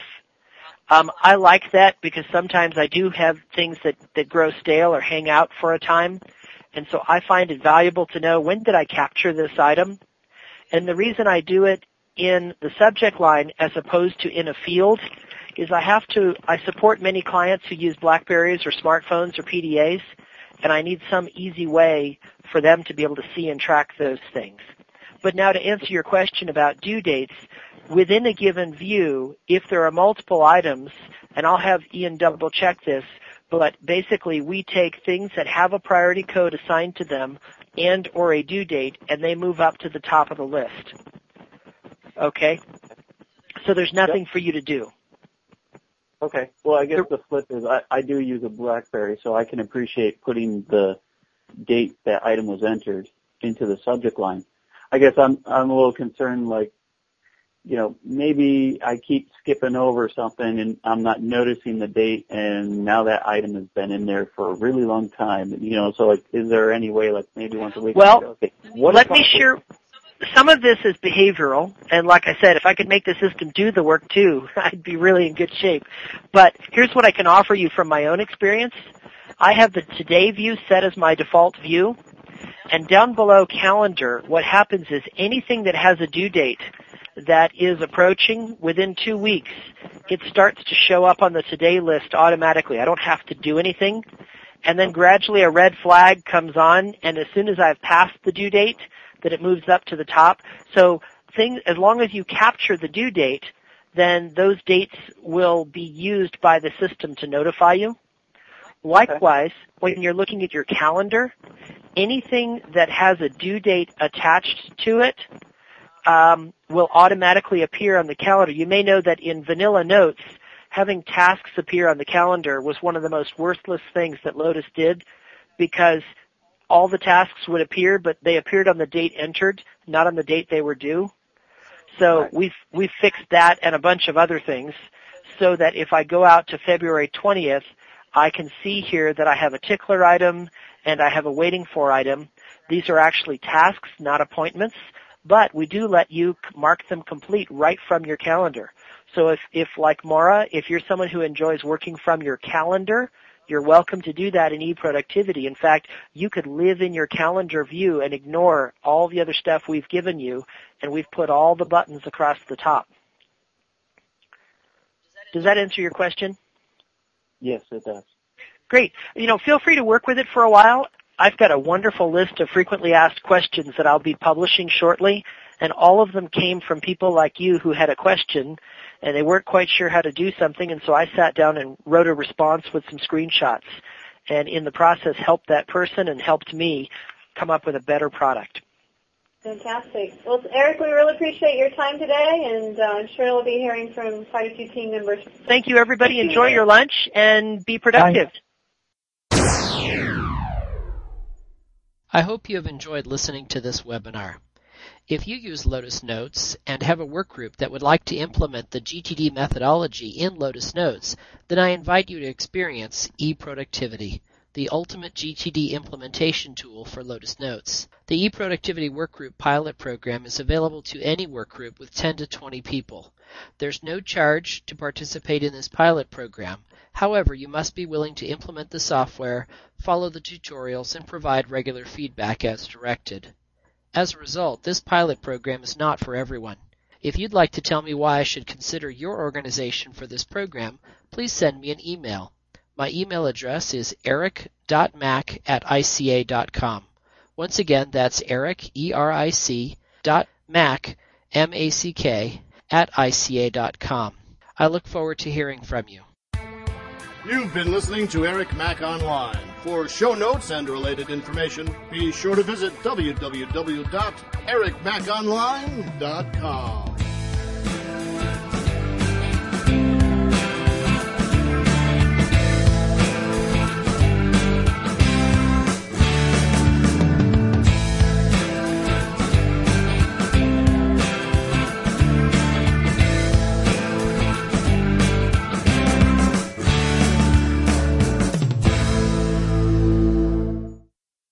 I like that because sometimes I do have things that grow stale or hang out for a time, and so I find it valuable to know when did I capture this item. And the reason I do it in the subject line as opposed to in a field is I support many clients who use BlackBerries or smartphones or PDAs, and I need some easy way for them to be able to see and track those things. But now to answer your question about due dates, within a given view, if there are multiple items, and I'll have Ian double check this, but basically we take things that have a priority code assigned to them and or a due date, and they move up to the top of the list. Okay? So there's nothing for you to do. Okay. Well, I guess the flip is I do use a BlackBerry, so I can appreciate putting the date that item was entered into the subject line. I guess I'm a little concerned, like, you know, maybe I keep skipping over something and I'm not noticing the date, and now that item has been in there for a really long time. You know, so like, is there any way, like maybe once a week? Well, let me share. Some of this is behavioral, and like I said, if I could make the system do the work too, I'd be really in good shape. But here's what I can offer you from my own experience. I have the Today view set as my default view, and down below Calendar, what happens is anything that has a due date that is approaching within 2 weeks, it starts to show up on the Today list automatically. I don't have to do anything. And then gradually a red flag comes on, and as soon as I've passed the due date, that it moves up to the top. So as long as you capture the due date, then those dates will be used by the system to notify you. Likewise, when you're looking at your calendar, anything that has a due date attached to it will automatically appear on the calendar. You may know that in Vanilla Notes, having tasks appear on the calendar was one of the most worthless things that Lotus did, because all the tasks would appear, but they appeared on the date entered, not on the date they were due. So we've fixed that and a bunch of other things so that if I go out to February 20th, I can see here that I have a tickler item and I have a waiting for item. These are actually tasks, not appointments, but we do let you mark them complete right from your calendar. So if like Maura, if you're someone who enjoys working from your calendar, you're welcome to do that in eProductivity. In fact, you could live in your calendar view and ignore all the other stuff we've given you, and we've put all the buttons across the top. Does that answer your question? Yes, it does. Great. You know, feel free to work with it for a while. I've got a wonderful list of frequently asked questions that I'll be publishing shortly, and all of them came from people like you who had a question, and they weren't quite sure how to do something, and so I sat down and wrote a response with some screenshots, and in the process helped that person and helped me come up with a better product. Fantastic. Well, Eric, we really appreciate your time today, and I'm sure we'll be hearing from quite a few team members. Thank you, everybody. Enjoy your lunch and be productive. I hope you have enjoyed listening to this webinar. If you use Lotus Notes and have a workgroup that would like to implement the GTD methodology in Lotus Notes, then I invite you to experience eProductivity, the ultimate GTD implementation tool for Lotus Notes. The eProductivity Workgroup pilot program is available to any workgroup with 10 to 20 people. There's no charge to participate in this pilot program. However, you must be willing to implement the software, follow the tutorials, and provide regular feedback as directed. As a result, this pilot program is not for everyone. If you'd like to tell me why I should consider your organization for this program, please send me an email. My email address is eric.mack@ica.com. Once again, that's Eric, E-R-I-C, .mack, M-A-C-K, @ica.com. I look forward to hearing from you. You've been listening to Eric Mack Online. For show notes and related information, be sure to visit www.ericmackonline.com.